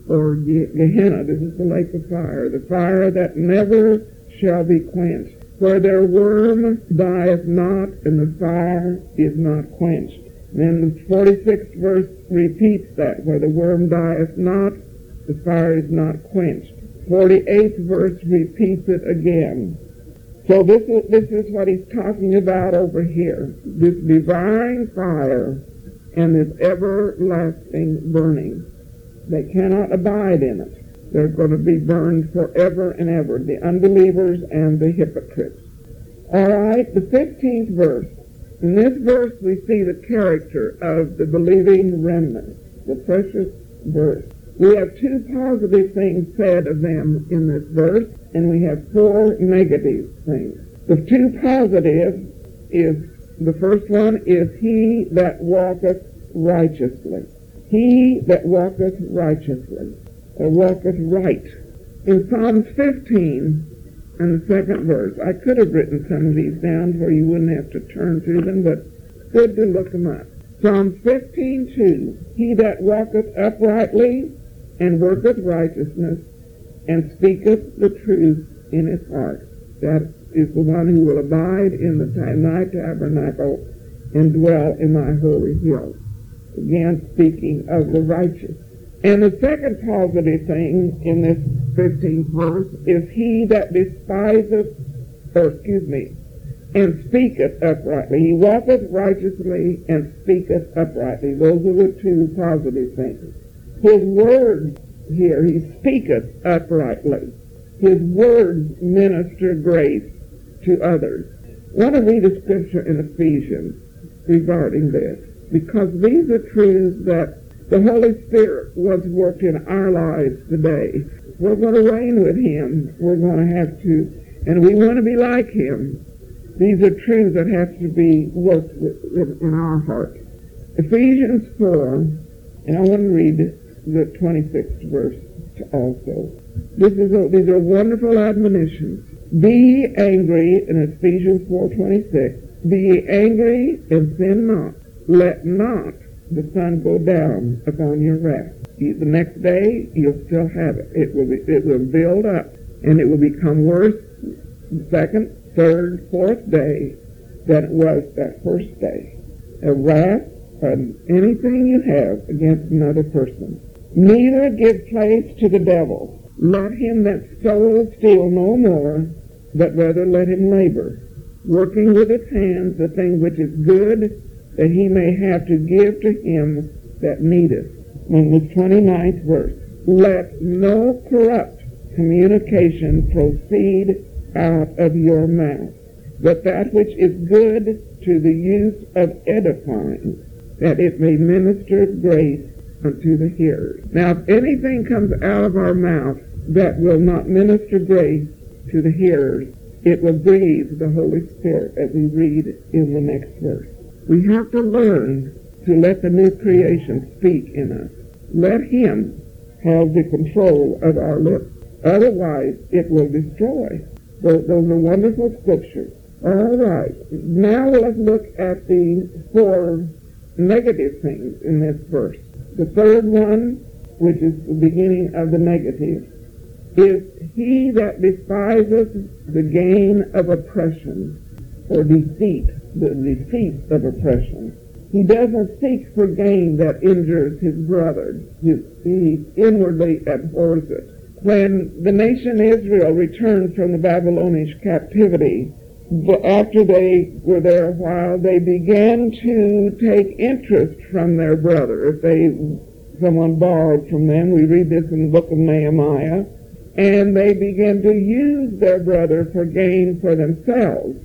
or Gehenna. This is the lake of fire, the fire that never shall be quenched, where their worm dieth not, and the fire is not quenched. And then the forty-sixth verse repeats that, where the worm dieth not, the fire is not quenched. forty-eighth verse repeats it again. So this is, this is what he's talking about over here, this divine fire and this everlasting burning. They cannot abide in it. They're going to be burned forever and ever, the unbelievers and the hypocrites. All right, the fifteenth verse. In this verse we see the character of the believing remnant, the precious verse. We have two positive things said of them in this verse, and we have four negative things. The two positive is, the first one is, he that walketh righteously. He that walketh righteously, or walketh right. In Psalms fifteen, and the second verse, I could have written some of these down where you wouldn't have to turn to them, but good to look them up. Psalms fifteen two, he that walketh uprightly and worketh righteousness and speaketh the truth in his heart. That is the one who will abide in the my tabernacle and dwell in my holy hill. Again, speaking of the righteous. And the second positive thing in this fifteenth verse is he that despiseth, or excuse me, and speaketh uprightly. He walketh righteously and speaketh uprightly. Those are the two positive things. His words here, he speaketh uprightly. His words minister grace to others. I want to read a scripture in Ephesians regarding this, because these are truths that the Holy Spirit wants worked in our lives today. We're going to reign with him. We're going to have to, and we want to be like him. These are truths that have to be worked with in our heart. Ephesians four, and I want to read the twenty-sixth verse also. This is a, these are wonderful admonitions. Be ye angry, in Ephesians four twenty-six, be ye angry and sin not. Let not the sun go down upon your wrath. The next day, you'll still have it. It will be, it will build up, and it will become worse the second, third, fourth day than it was that first day. A wrath on anything you have against another person. Neither give place to the devil. Let him that stole steal no more, but rather let him labor, working with his hands the thing which is good, that he may have to give to him that needeth. In the twenty-ninth verse, let no corrupt communication proceed out of your mouth, but that which is good to the use of edifying, that it may minister grace unto the hearers. Now, if anything comes out of our mouth that will not minister grace to the hearers, it will grieve the Holy Spirit, as we read in the next verse. We have to learn to let the new creation speak in us. Let him have the control of our lips. Otherwise, it will destroy. Those, those are wonderful scriptures. All right. Now let's look at the four negative things in this verse. The third one, which is the beginning of the negative, is he that despiseth the gain of oppression, or deceit, the deceit of oppression. He doesn't seek for gain that injures his brother. He, he inwardly abhors it. When the nation Israel returned from the Babylonian captivity, after they were there a while, they began to take interest from their brother. If they, someone borrowed from them, we read this in the book of Nehemiah, and they began to use their brother for gain for themselves.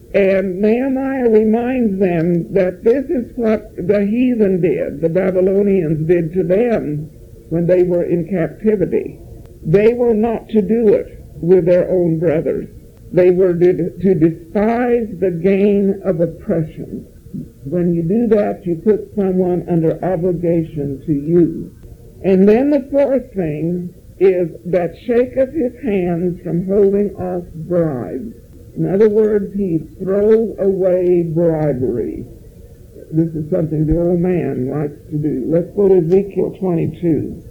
And Nehemiah reminds them that this is what the heathen did, the Babylonians did to them when they were in captivity. They were not to do it with their own brothers. They were to, to despise the gain of oppression. When you do that, you put someone under obligation to you. And then the fourth thing is that shaketh his hands from holding off bribes. In other words, he throws away bribery. This is something the old man likes to do. Let's go to Ezekiel twenty-two.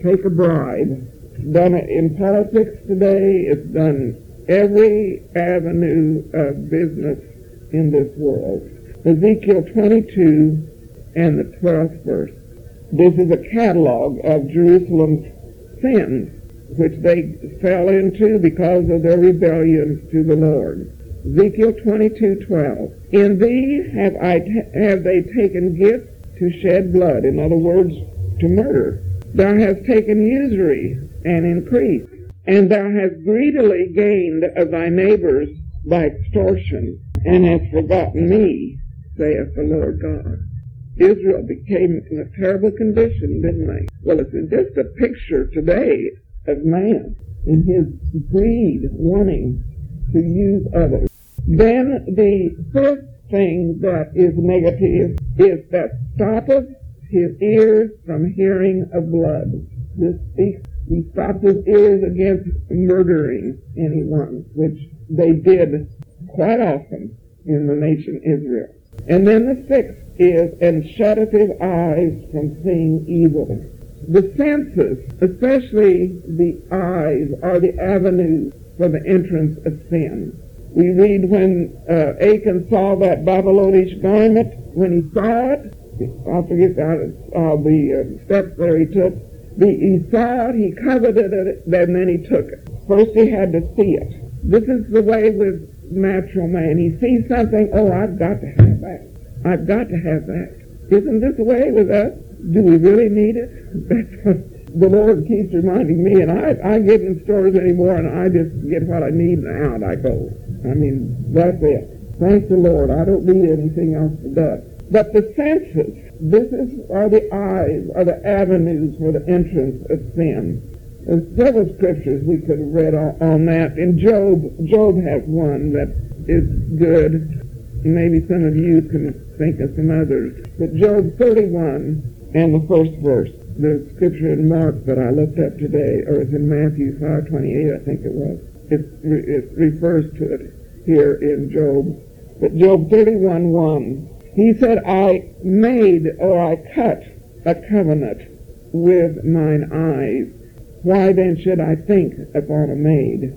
take a bribe. Done it in politics today. It's done every avenue of business in this world. Ezekiel twenty-two and the twelfth verse. This is a catalog of Jerusalem's sins, which they fell into because of their rebellion to the Lord. Ezekiel twenty-two twelve. In thee have I t- have they taken gifts to shed blood. In other words, to murder. Thou hast taken usury and increased, and thou hast greedily gained of thy neighbors by extortion, and hast forgotten me, saith the Lord God. Israel became in a terrible condition, didn't they? Well, it's just a picture today of man in his greed, wanting to use others. Then the fifth thing that is negative is that stoppeth his ears from hearing of blood. This speaks, he stopped his ears against murdering anyone, which they did quite often in the nation Israel. And then the sixth is, and shutteth his eyes from seeing evil. The senses, especially the eyes, are the avenues for the entrance of sin. We read when uh, Achan saw that Babylonish garment, when he saw it, I forget uh, the uh, steps there he took, the, he saw it, he coveted it, and then he took it. First he had to see it. This is the way with natural man. He sees something, oh, I've got to have that. I've got to have that. Isn't this the way with us? Do we really need it? That's what the Lord keeps reminding me, and I, I get in stores anymore, and I just get what I need, and out I go. I mean, that's it. Thank the Lord. I don't need anything else for that. But the senses, this is, are the eyes, are the avenues for the entrance of sin. There's several scriptures we could have read on, on that. In Job, Job has one that is good. Maybe some of you can think of some others. But Job thirty-one and the first verse. The scripture in Mark that I looked up today, or it's in Matthew five twenty-eight, I think it was. It, it refers to it here in Job. But Job thirty-one one, he said, I made or I cut a covenant with mine eyes. Why then should I think upon a maid?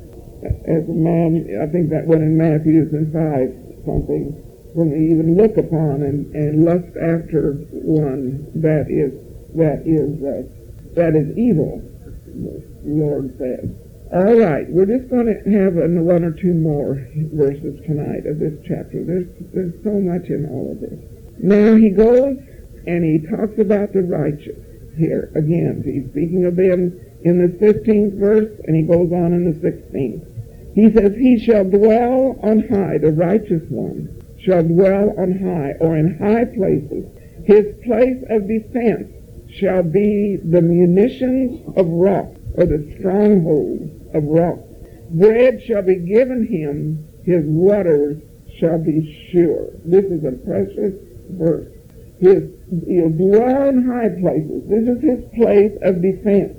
As a man, I think that one in Matthew and five something, when we even look upon and, and lust after one that is that is uh, that is evil, the Lord says. All right, we're just going to have one or two more verses tonight of this chapter. There's there's so much in all of this. Now he goes and he talks about the righteous here again. He's speaking of them in the fifteenth verse, and he goes on in the sixteenth. He says, he shall dwell on high, the righteous one shall dwell on high, or in high places. His place of defense shall be the munitions of rock, or the stronghold of rock. Bread shall be given him, his waters shall be sure. This is a precious verse. His, he'll dwell in high places. This is his place of defense.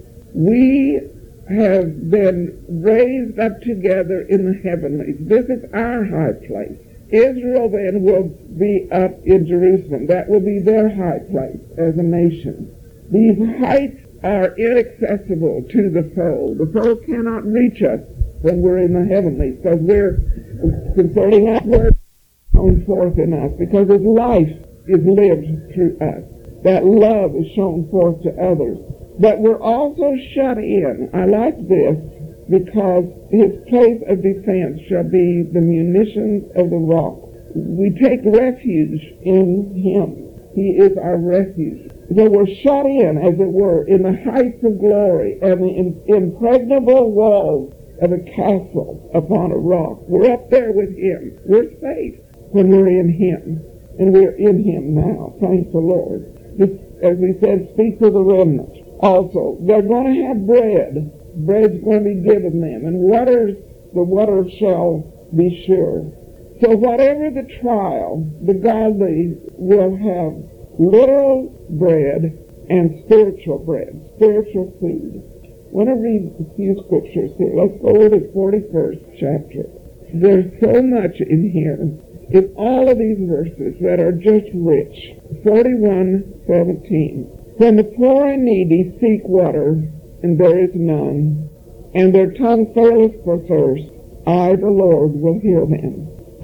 We have been raised up together in the heavenlies. This is our high place. Israel then will be up in Jerusalem. That will be their high place as a nation. These heights are inaccessible to the foe. The foe cannot reach us when we're in the heavenlies, because we're concerning our word shown forth in us, because his life is lived through us. That love is shown forth to others. But we're also shut in. I like this because his place of defense shall be the munitions of the rock. We take refuge in him. He is our refuge. So we're shut in, as it were, in the heights of glory and the impregnable walls of a castle upon a rock. We're up there with him. We're safe when we're in him. And we're in him now. Thank the Lord. This, as we said, speaks of the remnant. Also, they're going to have bread. Bread's going to be given them. And waters, the waters shall be sure. So whatever the trial, the godly will have literal bread and spiritual bread, spiritual food. I want to read a few scriptures here. Let's go to the forty-first chapter. There's so much in here, in all of these verses, that are just rich. forty-one seventeen. When the poor and needy seek water, and there is none, and their tongue faileth for thirst, I, the Lord, will heal them.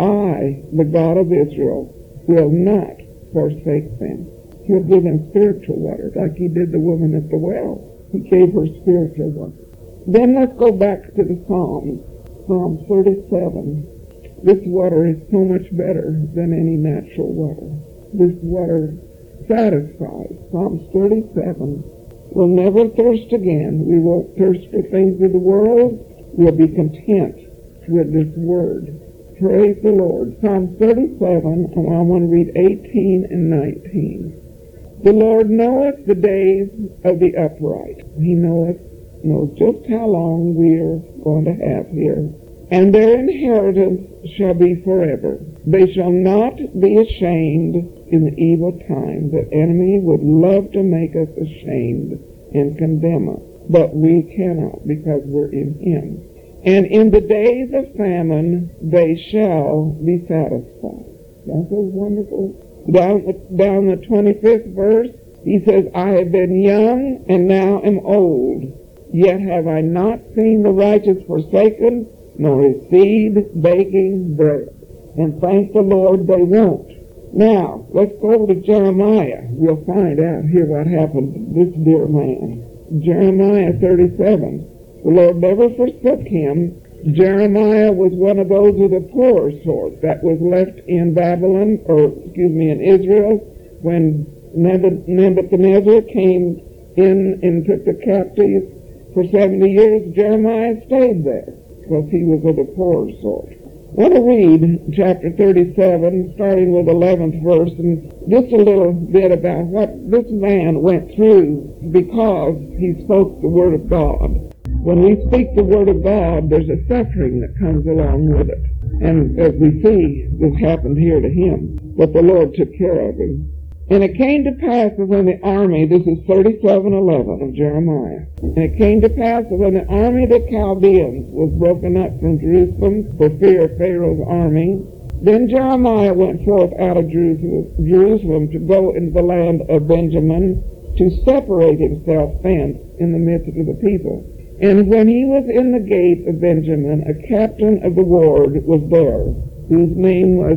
I, the God of Israel, will not forsake them. He'll give them spiritual water, like he did the woman at the well. He gave her spiritual water. Then let's go back to the Psalms. Psalm thirty-seven. This water is so much better than any natural water. This water satisfies. Psalms thirty-seven. We'll never thirst again. We won't thirst for things of the world. We'll be content with this word. Praise the Lord. Psalm thirty-seven, and I want to read eighteen and nineteen. The Lord knoweth the days of the upright. He knoweth, knows just how long we're going to have here. And their inheritance shall be forever. They shall not be ashamed in the evil time. The enemy would love to make us ashamed and condemn us, but we cannot, because we're in him. And in the days of famine they shall be satisfied. That's so wonderful. Down, down the twenty-fifth verse, he says, I have been young and now am old, yet have I not seen the righteous forsaken, nor his seed baking bread. And thank the Lord they won't. Now, let's go to Jeremiah. We'll find out here what happened to this dear man. Jeremiah thirty-seven. The Lord never forsook him. Jeremiah was one of those of the poor sort that was left in Babylon, or excuse me, in Israel, when Nebuchadnezzar came in and took the captives for seventy years. Jeremiah stayed there because he was of the poor sort. I want to read chapter thirty-seven, starting with eleventh verse, and just a little bit about what this man went through because he spoke the word of God. When we speak the word of God, there's a suffering that comes along with it. And as we see, this happened here to him, but the Lord took care of him. And it came to pass that when the army, this is thirty-seven eleven of Jeremiah, and it came to pass that when the army of the Chaldeans was broken up from Jerusalem for fear of Pharaoh's army, then Jeremiah went forth out of Jerusalem to go into the land of Benjamin, to separate himself thence in the midst of the people. And when he was in the gate of Benjamin, a captain of the ward was there, whose name was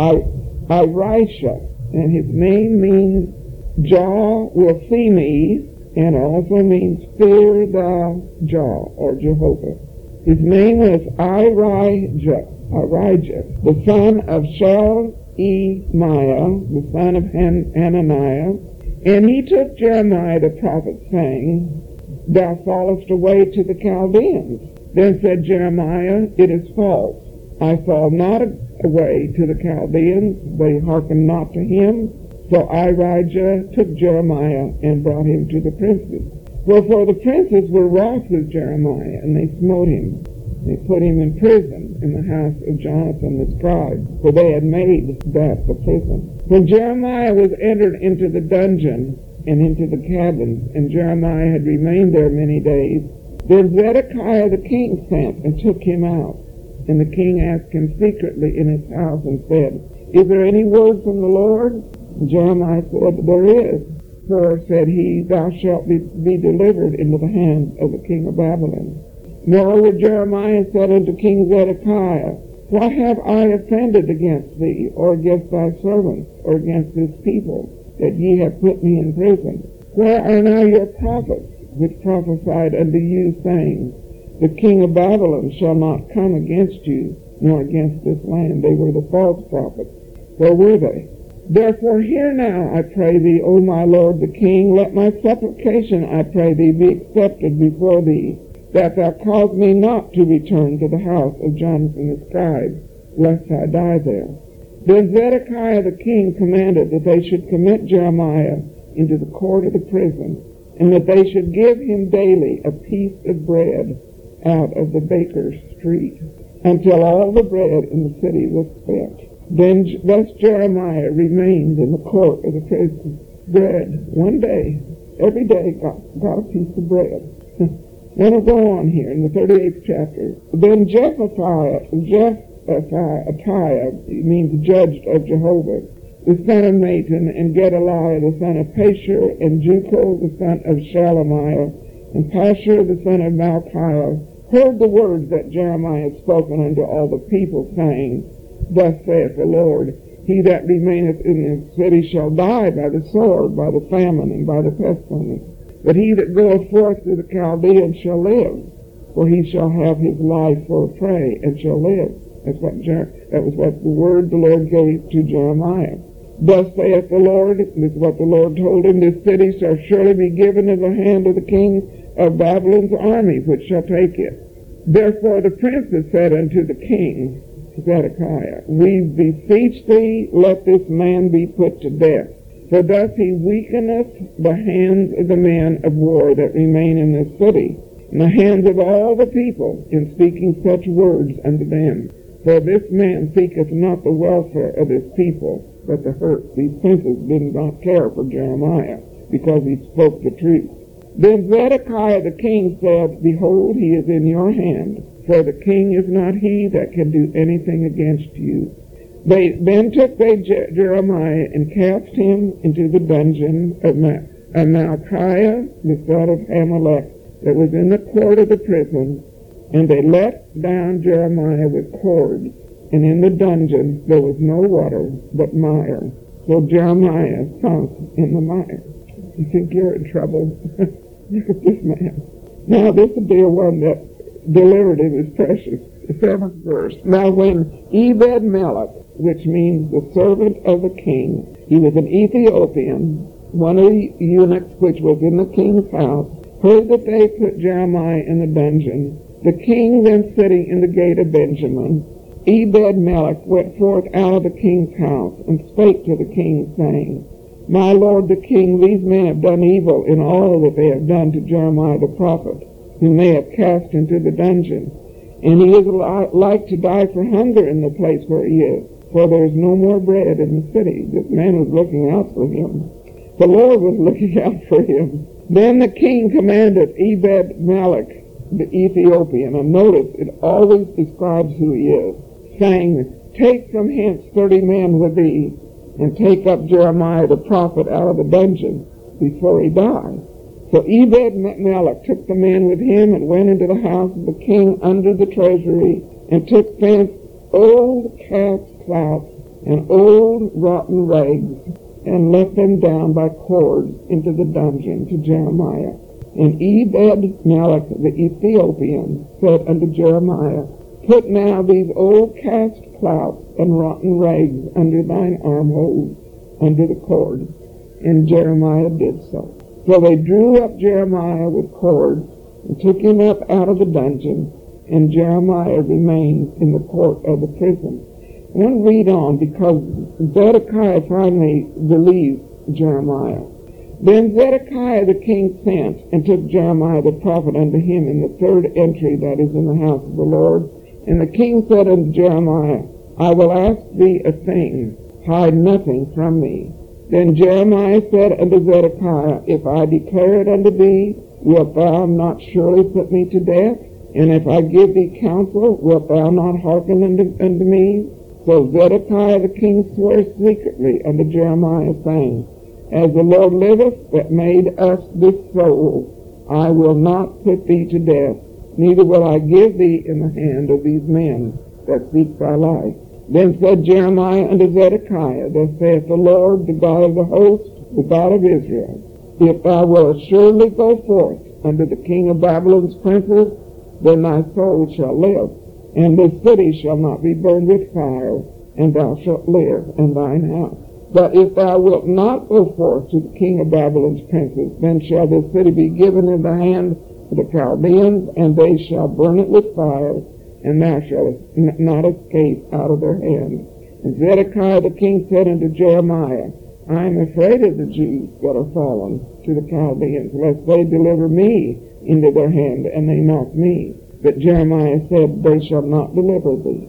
Irisha, and his name means Jah will see me, and also means fear thou Jah, or Jehovah. His name was Irijah, Irijah, the son of Shelemiah, the son of Han- Hananiah, and he took Jeremiah the prophet, saying, Thou fallest away to the Chaldeans. Then said Jeremiah, It is false. I fall not away to the Chaldeans. They hearkened not to him. So Irijah took Jeremiah and brought him to the princes. Wherefore the princes were wroth with Jeremiah, and they smote him. They put him in prison in the house of Jonathan the scribe, for they had made that the prison. When Jeremiah was entered into the dungeon, and into the cabins, and Jeremiah had remained there many days, then Zedekiah the king sent and took him out. And the king asked him secretly in his house and said, Is there any word from the Lord? And Jeremiah said, There is. For, said he, Thou shalt be, be delivered into the hand of the king of Babylon. Moreover, Jeremiah said unto King Zedekiah, Why have I offended against thee, or against thy servants, or against this people, that ye have put me in prison? Where are now your prophets, which prophesied unto you, saying, The king of Babylon shall not come against you, nor against this land? They were the false prophets. Where were they? Therefore hear now, I pray thee, O my lord the king, let my supplication, I pray thee, be accepted before thee, that thou cause me not to return to the house of Jonathan the scribe, lest I die there. Then Zedekiah the king commanded that they should commit Jeremiah into the court of the prison, and that they should give him daily a piece of bread out of the baker's street, until all the bread in the city was spent. Then thus Jeremiah remained in the court of the prison. Bread, one day, every day got, got a piece of bread. Then we'll go on here in the thirty-eighth chapter. Then Jephthah, Jephthah, means judged of Jehovah, the son of Matan, and Gedaliah, the son of Pashur, and Jucal, the son of Shalemiah, and Pashur, the son of Malchiah, heard the words that Jeremiah had spoken unto all the people, saying, Thus saith the Lord, He that remaineth in this city shall die by the sword, by the famine, and by the pestilence. But he that goeth forth to the Chaldeans shall live, for he shall have his life for a prey, and shall live. That's what Jer- that was what the word the Lord gave to Jeremiah. Thus saith the Lord, this is what the Lord told him, This city shall surely be given into the hand of the king of Babylon's army, which shall take it. Therefore the princes said unto the king, Zedekiah, We beseech thee, let this man be put to death. For thus he weakeneth the hands of the men of war that remain in this city, and the hands of all the people, in speaking such words unto them. For this man seeketh not the welfare of his people, but the hurt. These princes did not care for Jeremiah, because he spoke the truth. Then Zedekiah the king said, Behold, he is in your hand, for the king is not he that can do anything against you. They then took they Je- Jeremiah and cast him into the dungeon of, Ma- of Malchiah, the son of Amalek, that was in the court of the prison, and they let down Jeremiah with cords, and in the dungeon there was no water but mire. So Jeremiah sunk in the mire. You think you're in trouble? Look at this man. Now this will be a one that delivered him is precious. The seventh verse. Now when Ebed-Melech, which means the servant of the king, he was an Ethiopian, one of the eunuchs which was in the king's house, heard that they put Jeremiah in the dungeon, the king then sitting in the gate of Benjamin, Ebed-Melech went forth out of the king's house, and spake to the king, saying, My lord the king, these men have done evil in all that they have done to Jeremiah the prophet, whom they have cast into the dungeon. And he is li- like to die for hunger in the place where he is, for there is no more bread in the city. This man was looking out for him. The Lord was looking out for him. Then the king commanded Ebed-Melech, the Ethiopian, and notice it always describes who he is, saying, Take from hence thirty men with thee, and take up Jeremiah the prophet out of the dungeon before he die. So Ebed-Melech took the men with him and went into the house of the king under the treasury, and took thence old cast clouts and old rotten rags, and let them down by cords into the dungeon to Jeremiah. And Ebed-Melech the Ethiopian said unto Jeremiah, Put now these old cast clouts and rotten rags under thine armholes, under the cord. And Jeremiah did so. So they drew up Jeremiah with cords, and took him up out of the dungeon, and Jeremiah remained in the court of the prison. I want to read on, because Zedekiah finally released Jeremiah. Then Zedekiah the king sent, and took Jeremiah the prophet unto him in the third entry that is in the house of the Lord. And the king said unto Jeremiah, I will ask thee a thing, hide nothing from me. Then Jeremiah said unto Zedekiah, If I declare it unto thee, wilt thou not surely put me to death? And if I give thee counsel, wilt thou not hearken unto, unto me? So Zedekiah the king swore secretly unto Jeremiah, saying, As the Lord liveth that made us this soul, I will not put thee to death, neither will I give thee in the hand of these men that seek thy life. Then said Jeremiah unto Zedekiah, Thus saith the Lord, the God of the host, the God of Israel, If thou wilt assuredly go forth unto the king of Babylon's princes, then thy soul shall live, and this city shall not be burned with fire, and thou shalt live in thine house. But if thou wilt not go forth to the king of Babylon's princes, then shall this city be given in the hand of the Chaldeans, and they shall burn it with fire, and thou shalt n- not escape out of their hand. And Zedekiah the king said unto Jeremiah, I am afraid of the Jews that are fallen to the Chaldeans, lest they deliver me into their hand, and they mock me. But Jeremiah said, They shall not deliver thee.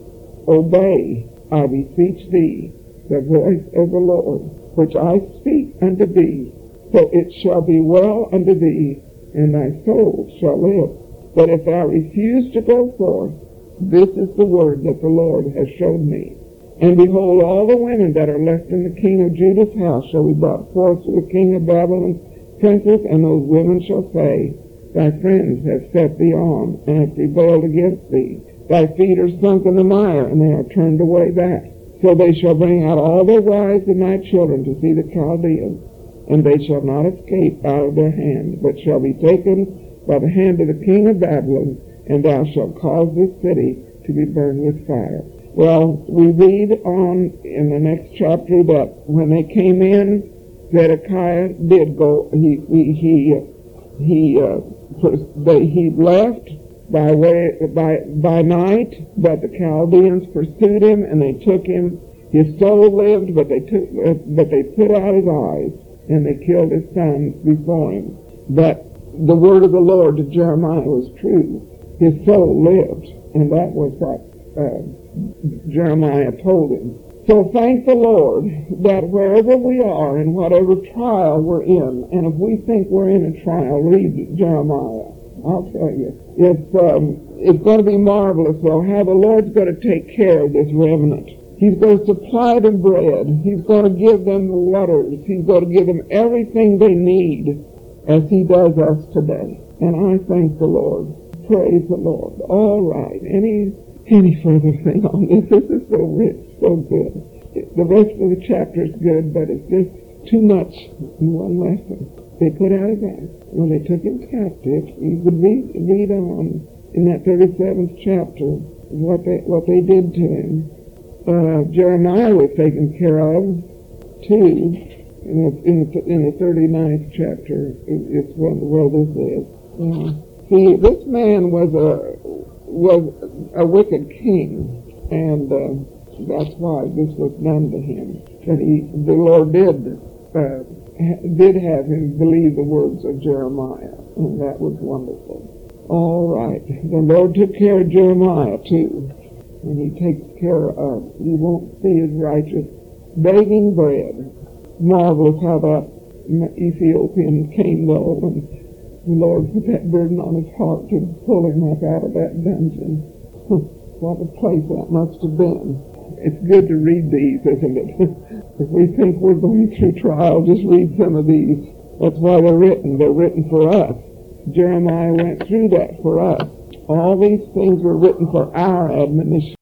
Obey, I beseech thee, the voice of the Lord, which I speak unto thee. So it shall be well unto thee, and thy soul shall live. But if thou refuse to go forth, this is the word that the Lord has shown me. And behold, all the women that are left in the king of Judah's house shall be brought forth to the king of Babylon's princes, and those women shall say, Thy friends have set thee on, and have prevailed against thee. Thy feet are sunk in the mire, and they are turned away back. So they shall bring out all their wives and thy children to see the Chaldeans, and they shall not escape out of their hand, but shall be taken by the hand of the king of Babylon, and thou shalt cause this city to be burned with fire. Well, we read on in the next chapter that when they came in, Zedekiah did go, he, he, he, he, uh, they, he left by way, by, by night, but the Chaldeans pursued him and they took him. His soul lived, but they took, uh, but they put out his eyes and they killed his sons before him. But the word of the Lord to Jeremiah was true. His soul lived, and that was what uh, Jeremiah told him. So thank the Lord that wherever we are, in whatever trial we're in, and if we think we're in a trial, read Jeremiah. I'll tell you, it's, um, it's going to be marvelous, though, how the Lord's going to take care of this remnant. He's going to supply them bread. He's going to give them the waters. He's going to give them everything they need, as he does us today. And I thank the Lord. Praise the Lord. All right. Any any further thing on this? This is so rich, so good. The rest of the chapter is good, but it's just too much in one lesson. They put out his eyes. When they took him captive, you could read, read on in that thirty-seventh chapter what they what they did to him. Uh, Jeremiah was taken care of too. In the, in the, in the thirty-ninth chapter, it's where this is. Uh, see, this man was a was a wicked king, and uh, that's why this was done to him. That he, the Lord did uh, did have him believe the words of Jeremiah, and that was wonderful. All right, the Lord took care of Jeremiah too, and he takes care of. You won't see his righteous begging bread. Marvelous how that Ethiopian came though, and the Lord put that burden on his heart to pull him up out of that dungeon. What a place that must have been. It's good to read these, isn't it? If we think we're going through trial, just read some of these. That's why they're written. They're written for us. Jeremiah went through that for us. All these things were written for our admonition.